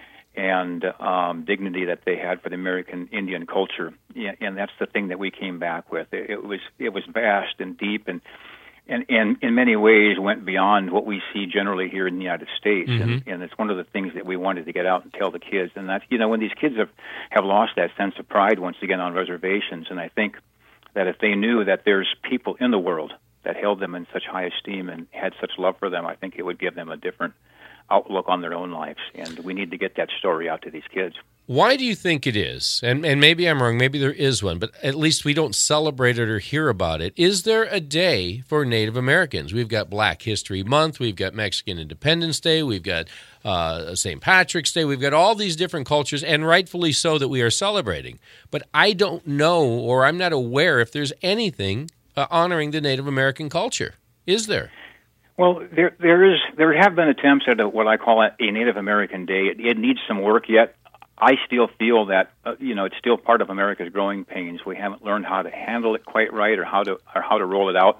and um, dignity that they had for the American Indian culture. And that's the thing that we came back with. It, it was it was vast and deep and And, and in many ways went beyond what we see generally here in the United States. Mm-hmm. And, and it's one of the things that we wanted to get out and tell the kids. And that's, you know, when these kids have, have lost that sense of pride once again on reservations, and I think that if they knew that there's people in the world that held them in such high esteem and had such love for them, I think it would give them a different outlook on their own lives. And we need to get that story out to these kids. Why do you think it is? And and maybe I'm wrong, maybe there is one, but at least we don't celebrate it or hear about it. Is there a day for Native Americans? We've got Black History Month, we've got Mexican Independence Day, we've got uh, Saint Patrick's Day, we've got all these different cultures, and rightfully so that we are celebrating. But I don't know, or I'm not aware if there's anything uh, honoring the Native American culture. Is there? Well, there there is there have been attempts at a, what I call a Native American Day. It, it needs some work yet. I still feel that uh, you know it's still part of America's growing pains. We haven't learned how to handle it quite right, or how to or how to roll it out.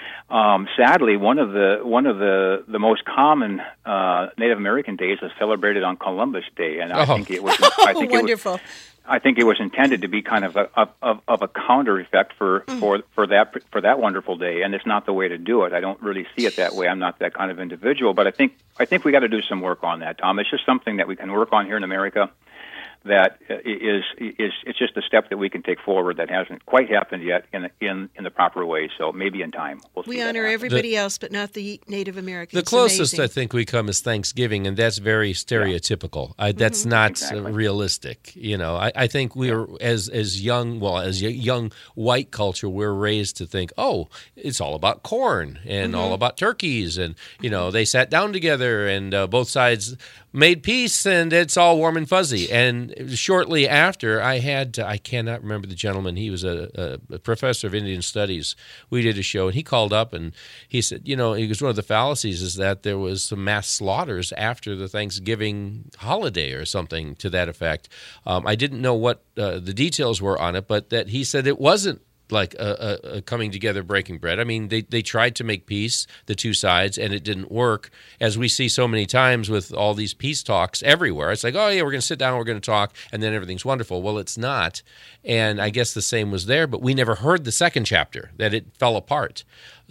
Um, sadly, one of the one of the the most common uh, Native American days is celebrated on Columbus Day, and I oh. think it was I think wonderful. It was, I think it was intended to be kind of a of, of a counter effect for, mm. for for that for that wonderful day, and it's not the way to do it. I don't really see it that way. I'm not that kind of individual, but I think I think we got to do some work on that, Tom. It's just something that we can work on here in America. That is is it's just a step that we can take forward that hasn't quite happened yet in in in the proper way. So maybe in time we'll see. We honor everybody the, else, but not the Native Americans. The closest I think we come is Thanksgiving, and that's very stereotypical. Yeah. I, that's mm-hmm. not exactly. realistic. You know, I, I think we are as as young, well, as a young white culture, we're raised to think, oh, it's all about corn and mm-hmm. all about turkeys, and you know, they sat down together and uh, both sides made peace, and it's all warm and fuzzy. And shortly after, I had to, I cannot remember the gentleman. He was a, a professor of Indian Studies. We did a show, and he called up and he said, you know, it was one of the fallacies is that there was some mass slaughters after the Thanksgiving holiday or something to that effect. Um, I didn't know what uh, the details were on it, but that he said it wasn't like a, a, a coming together, breaking bread. I mean, they, they tried to make peace, the two sides, and it didn't work, as we see so many times with all these peace talks everywhere. It's like, oh, yeah, we're going to sit down, we're going to talk, and then everything's wonderful. Well, it's not, and I guess the same was there, but we never heard the second chapter, that it fell apart.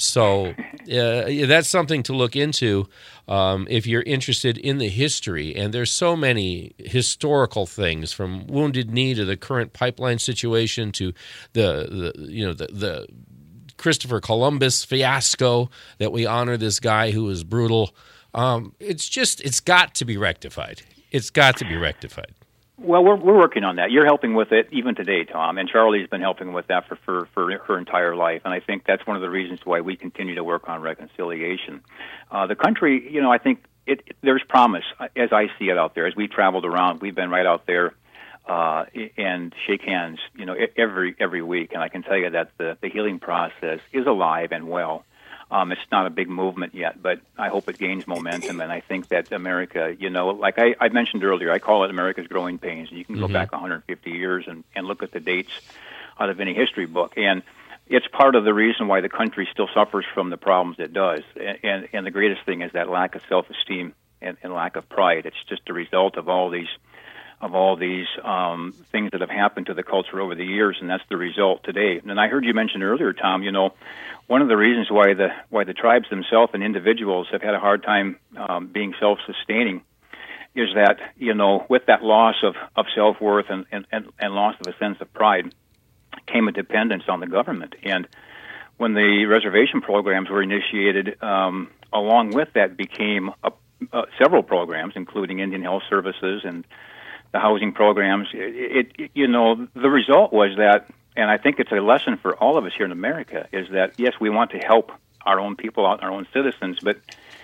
So uh, that's something to look into um, if you're interested in the history. And there's so many historical things, from Wounded Knee to the current pipeline situation to the, the you know the, the Christopher Columbus fiasco, that we honor this guy who was brutal. Um, it's just it's got to be rectified. It's got to be rectified. Well, we're we're working on that. You're helping with it even today, Tom, and Charlie's been helping with that for, for, for her entire life, and I think that's one of the reasons why we continue to work on reconciliation. Uh, the country, you know, I think it, it, there's promise, as I see it out there. As we traveled around, we've been right out there uh, and shake hands, you know, every every week, and I can tell you that the, the healing process is alive and well. Um, it's not a big movement yet, but I hope it gains momentum, and I think that America, you know, like I, I mentioned earlier, I call it America's growing pains. You can go mm-hmm. back one hundred fifty years and, and look at the dates out of any history book, and it's part of the reason why the country still suffers from the problems it does. And, and, and the greatest thing is that lack of self-esteem and, and lack of pride. It's just a result of all these of all these um, things that have happened to the culture over the years, and that's the result today. And I heard you mention earlier, Tom, you know, one of the reasons why the why the tribes themselves and individuals have had a hard time um, being self-sustaining is that, you know, with that loss of, of self-worth and, and, and loss of a sense of pride came a dependence on the government. And when the reservation programs were initiated, um, along with that became a, uh, several programs, including Indian Health Services and the housing programs. It, it, you know, the result was that, and I think it's a lesson for all of us here in America, is that, yes, we want to help our own people out, our own citizens, but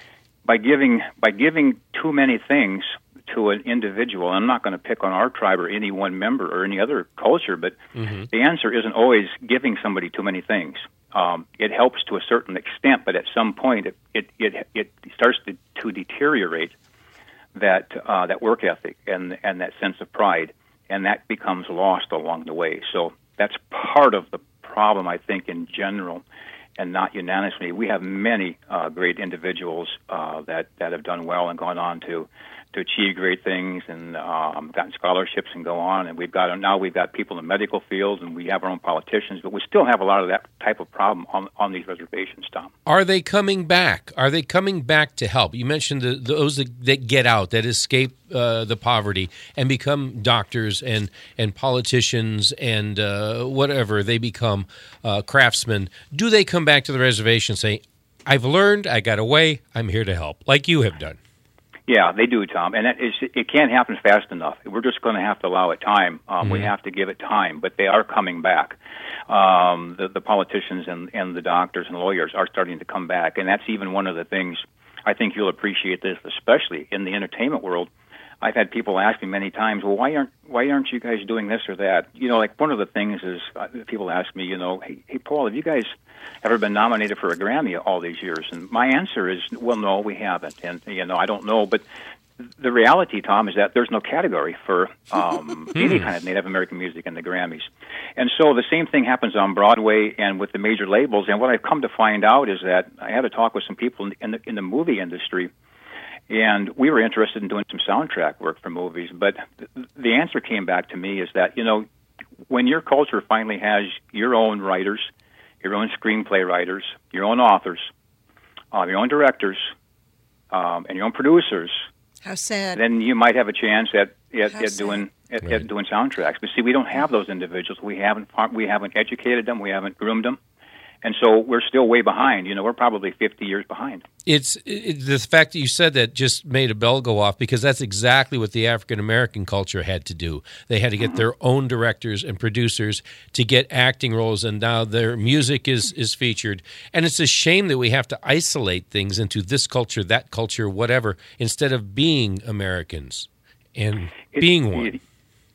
by giving by giving too many things to an individual, I'm not going to pick on our tribe or any one member or any other culture, but mm-hmm. the answer isn't always giving somebody too many things. Um, it helps to a certain extent, but at some point it it it, it starts to, to deteriorate that uh, that work ethic and and that sense of pride, and that becomes lost along the way. So that's part of the problem, I think, in general, and not unanimously. We have many uh, great individuals uh, that that have done well and gone on to to achieve great things and um, gotten scholarships and go on. And we've got now we've got people in the medical fields, and we have our own politicians, but we still have a lot of that type of problem on on these reservations, Tom. Are they coming back? Are they coming back to help? You mentioned the, those that, that get out, that escape uh, the poverty and become doctors and, and politicians and uh, whatever. They become uh, craftsmen. Do they come back to the reservation and say, I've learned, I got away, I'm here to help, like you have done? Yeah, they do, Tom, and it, is, it can't happen fast enough. We're just going to have to allow it time. Um, mm-hmm. We have to give it time, but they are coming back. Um, the, the politicians and, and the doctors and lawyers are starting to come back, and that's even one of the things. I think you'll appreciate this, especially in the entertainment world. I've had people ask me many times, well, why aren't why aren't you guys doing this or that? You know, like one of the things is uh, people ask me, you know, hey, hey, Paul, have you guys ever been nominated for a Grammy all these years? And my answer is, well, no, we haven't. And, you know, I don't know. But the reality, Tom, is that there's no category for um, any kind of Native American music in the Grammys. And so the same thing happens on Broadway and with the major labels. And what I've come to find out is that I had a talk with some people in the, in the movie industry, and we were interested in doing some soundtrack work for movies. But the answer came back to me is that, you know, when your culture finally has your own writers, your own screenplay writers, your own authors, uh, your own directors, um, and your own producers, how sad. Then you might have a chance at at, at doing at, right. at doing soundtracks. But see, we don't have those individuals. We haven't we haven't educated them. We haven't groomed them. And so we're still way behind. You know, we're probably fifty years behind. It's it, the fact that you said that just made a bell go off, because that's exactly what the African American culture had to do. They had to get mm-hmm. their own directors and producers to get acting roles, and now their music is, is featured. And it's a shame that we have to isolate things into this culture, that culture, whatever, instead of being Americans and it, being one. It,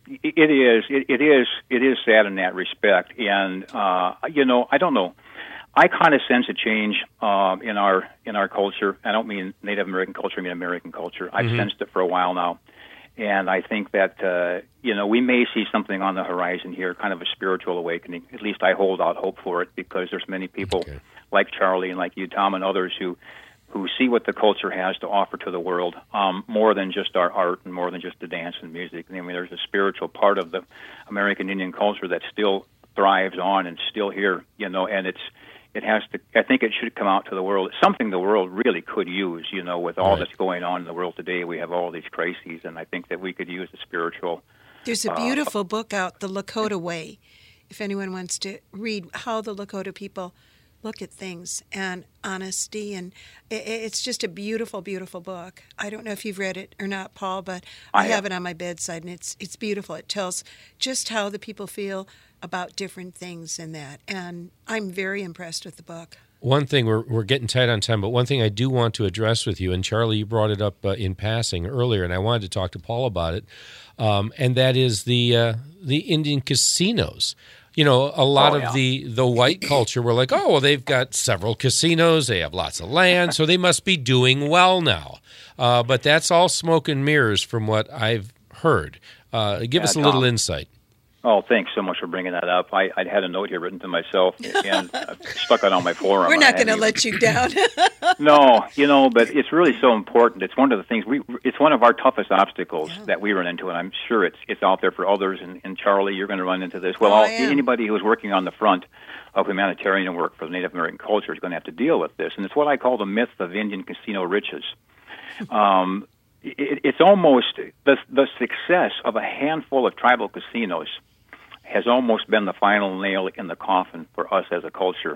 it is. It, it is. It is sad in that respect. And uh, you know, I don't know. I kind of sense a change um, in our in our culture. I don't mean Native American culture; I mean American culture. I've mm-hmm. sensed it for a while now, and I think that uh, you know we may see something on the horizon here, kind of a spiritual awakening. At least I hold out hope for it, because there's many people okay. like Charlie and like you, Tom, and others who who see what the culture has to offer to the world, um, more than just our art and more than just the dance and music. I mean, there's a spiritual part of the American Indian culture that still thrives on and still here, you know, and it's. It has to. I think it should come out to the world. It's something the world really could use. You know, with all right. that's going on in the world today, we have all these crises, and I think that we could use a spiritual. There's a beautiful uh, book out, The Lakota Way, if anyone wants to read how the Lakota people look at things and honesty, and it's just a beautiful, beautiful book. I don't know if you've read it or not, Paul, but I, I have it on my bedside, and it's it's beautiful. It tells just how the people feel about different things in that, and I'm very impressed with the book. One thing, we're we're getting tight on time, but one thing I do want to address with you, and Charlie, you brought it up uh, in passing earlier, and I wanted to talk to Paul about it, um, and that is the uh, the Indian casinos. You know, a lot oh, yeah. of the, the white culture were like, oh, well, they've got several casinos, they have lots of land, so they must be doing well now. Uh, but that's all smoke and mirrors from what I've heard. Uh, give yeah, us a Tom. little insight. Oh, thanks so much for bringing that up. I, I had a note here written to myself, and I stuck it on my forum. We're not going to let you down. No, you know, but it's really so important. It's one of the things we. It's one of our toughest obstacles yeah. that we run into, and I'm sure it's it's out there for others. And, and Charlie, you're going to run into this. Well, oh, all, anybody who's working on the front of humanitarian work for the Native American culture is going to have to deal with this, and it's what I call the myth of Indian casino riches. Um, it, it's almost the the success of a handful of tribal casinos has almost been the final nail in the coffin for us as a culture.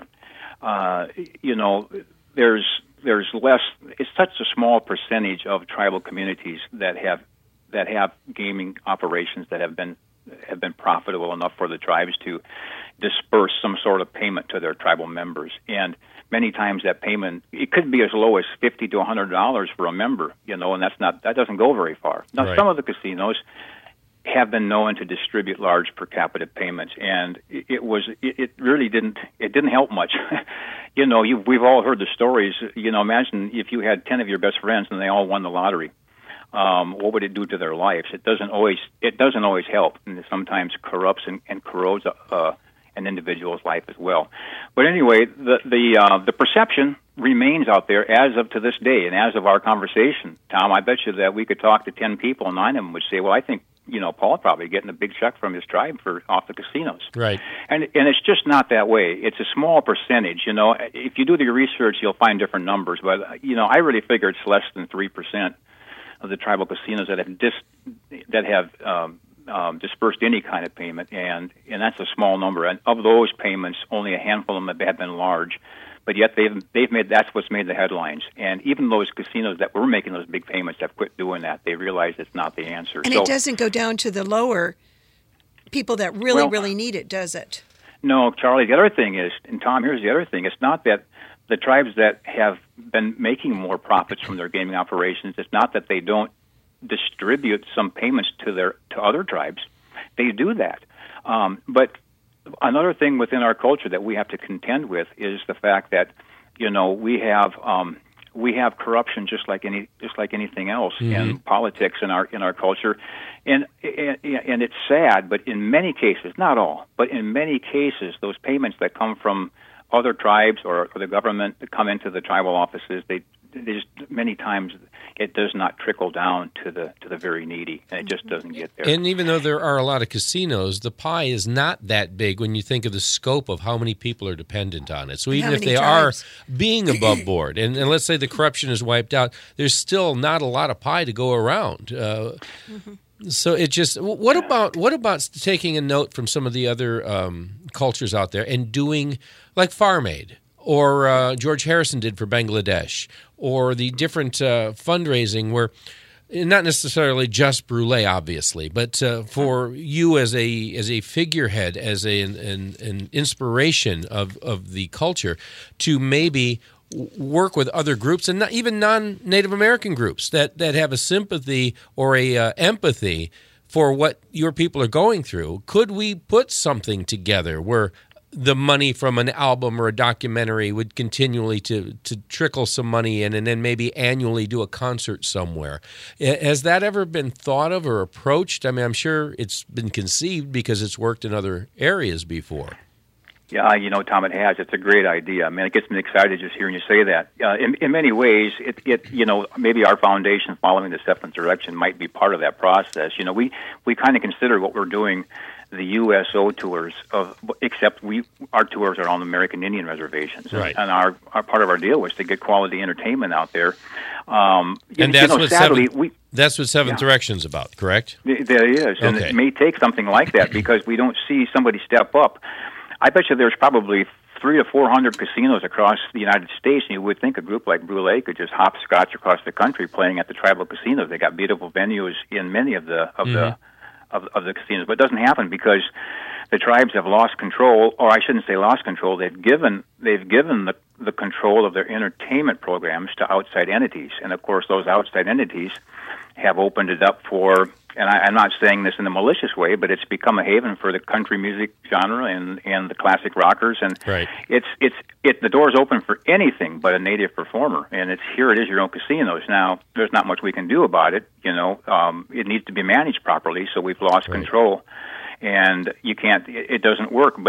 Uh, you know, there's there's less. It's such a small percentage of tribal communities that have that have gaming operations that have been have been profitable enough for the tribes to disperse some sort of payment to their tribal members. And many times that payment, it could be as low as fifty to a hundred dollars for a member. You know, and that's not that doesn't go very far. Now, right. some of the casinos have been known to distribute large per capita payments, and it, it was it, it really didn't it didn't help much. You know, you, we've all heard the stories. You know, imagine if you had ten of your best friends and they all won the lottery. Um, what would it do to their lives? It doesn't always it doesn't always help, and it sometimes corrupts and, and corrodes uh, an individual's life as well. But anyway, the the uh, the perception remains out there as of to this day, and as of our conversation, Tom, I bet you that we could talk to ten people, and nine of them would say, "Well, I think." You know, Paul probably getting a big check from his tribe for off the casinos. Right. And and it's just not that way. It's a small percentage. You know, if you do the research, you'll find different numbers. But, you know, I really figure it's less than three percent of the tribal casinos that have dis, that have um, um, dispersed any kind of payment. And, and that's a small number. And of those payments, only a handful of them have been large. But yet they've they've made that's what's made the headlines. And even those casinos that were making those big payments have quit doing that. They realize it's not the answer. And so, it doesn't go down to the lower people that really, well, really need it, does it? No, Charlie. The other thing is, and Tom, here's the other thing. It's not that the tribes that have been making more profits from their gaming operations. It's not that they don't distribute some payments to their to other tribes. They do that, um, but. Another thing within our culture that we have to contend with is the fact that, you know, we have um, we have corruption just like any just like anything else mm-hmm. in politics in our in our culture, and, and and it's sad, but in many cases, not all, but in many cases, those payments that come from other tribes or, or the government that come into the tribal offices, they they just many times it does not trickle down to the to the very needy, and it just doesn't get there. And even though there are a lot of casinos, the pie is not that big when you think of the scope of how many people are dependent on it. So even if they tribes? are being above board, and, and let's say the corruption is wiped out, there's still not a lot of pie to go around. Uh, mm-hmm. So it just what about what about taking a note from some of the other um, cultures out there and doing like Farm Aid? Or uh, George Harrison did for Bangladesh, or the different uh, fundraising where, not necessarily just Brule, obviously, but uh, for you as a as a figurehead, as a, an, an inspiration of, of the culture, to maybe work with other groups, and not even non-Native American groups that, that have a sympathy or a uh, empathy for what your people are going through. Could we put something together where the money from an album or a documentary would continually to, to trickle some money in, and then maybe annually do a concert somewhere? Has that ever been thought of or approached? I mean, I'm sure it's been conceived because it's worked in other areas before. Yeah, you know, Tom, it has. It's a great idea. I mean, it gets me excited just hearing you say that. Uh, in, in many ways, it, it, you know, maybe our foundation following the seventh direction might be part of that process. You know, we, we kind of consider what we're doing the U S O tours, of, except we our tours are on American Indian reservations, right. and our, our part of our deal was to get quality entertainment out there. Um, and you that's know, what sadly, seven, we, that's what Seventh yeah. Direction's about, correct? There is, and okay. it may take something like that because we don't see somebody step up. I bet you there's probably three to four hundred casinos across the United States, and you would think a group like Brule could just hopscotch across the country playing at the tribal casinos. They got beautiful venues in many of the of mm-hmm. the Of, of the casinos, but it doesn't happen because the tribes have lost control, or I shouldn't say lost control. They've given they've given the the control of their entertainment programs to outside entities, and of course, those outside entities have opened it up for. And I, I'm not saying this in a malicious way, but it's become a haven for the country music genre and, and the classic rockers, and right. it's it's it the door's open for anything but a native performer, and it's here it is your own casinos. Now there's not much we can do about it, you know. Um, it needs to be managed properly, so we've lost right. control, and you can't. It, it doesn't work. But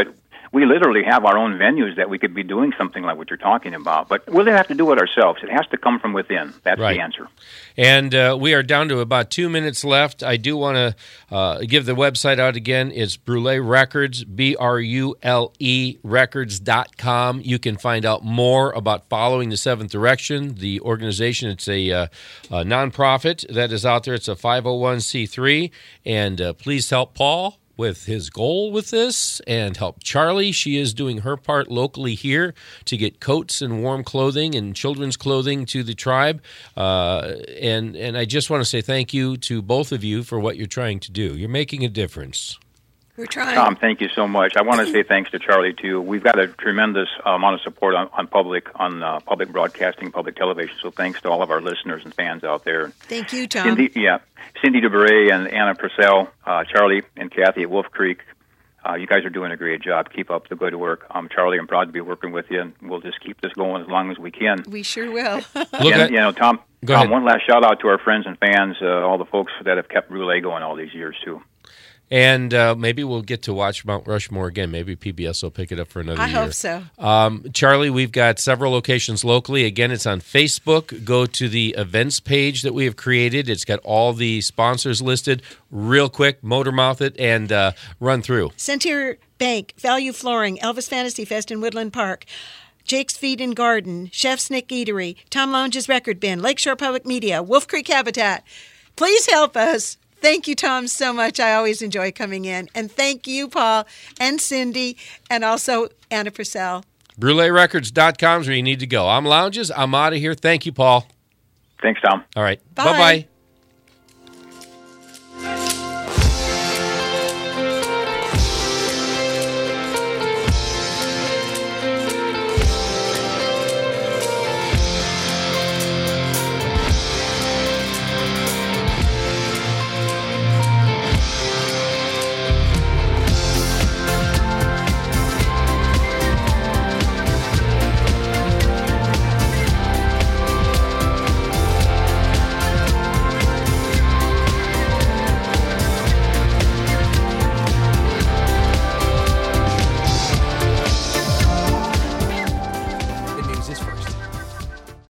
we literally have our own venues that we could be doing something like what you're talking about. But we'll have to do it ourselves. It has to come from within. That's right. the answer. And uh, we are down to about two minutes left. I do want to uh, give the website out again. It's Brule Records, B R U L E records dot com. You can find out more about Following the Seventh Direction, the organization. It's a, uh, a nonprofit that is out there. It's a five oh one c three. And uh, please help Paul with his goal with this, and help Charlie. She is doing her part locally here to get coats and warm clothing and children's clothing to the tribe. Uh, and, and I just want to say thank you to both of you for what you're trying to do. You're making a difference. We're trying. Tom, thank you so much. I want to say thanks to Charlie, too. We've got a tremendous amount of support on, on public on uh, public broadcasting, public television, so thanks to all of our listeners and fans out there. Thank you, Tom. Cindy, yeah, Cindy DeBray and Anna Purcell, uh, Charlie and Kathy at Wolf Creek, uh, you guys are doing a great job. Keep up the good work. Um, Charlie, I'm proud to be working with you, and we'll just keep this going as long as we can. We sure will. Look and, at, you know, Tom, Go Tom ahead. one last shout-out to our friends and fans, uh, all the folks that have kept Brule going all these years, too. And uh, maybe we'll get to watch Mount Rushmore again. Maybe P B S will pick it up for another I year. hope so. Um, Charlie, we've got several locations locally. Again, it's on Facebook. Go to the events page that we have created. It's got all the sponsors listed. Real quick, motor mouth it and uh, run through. Centier Bank, Value Flooring, Elvis Fantasy Fest in Woodland Park, Jake's Feed and Garden, Chef's Nick Eatery, Tom Lounge's Record Bin, Lakeshore Public Media, Wolf Creek Habitat. Please help us. Thank you, Tom, so much. I always enjoy coming in. And thank you, Paul and Cindy, and also Anna Purcell. Brule Records dot com is where you need to go. I'm Lounges. I'm out of here. Thank you, Paul. Thanks, Tom. All right. Bye. Bye-bye.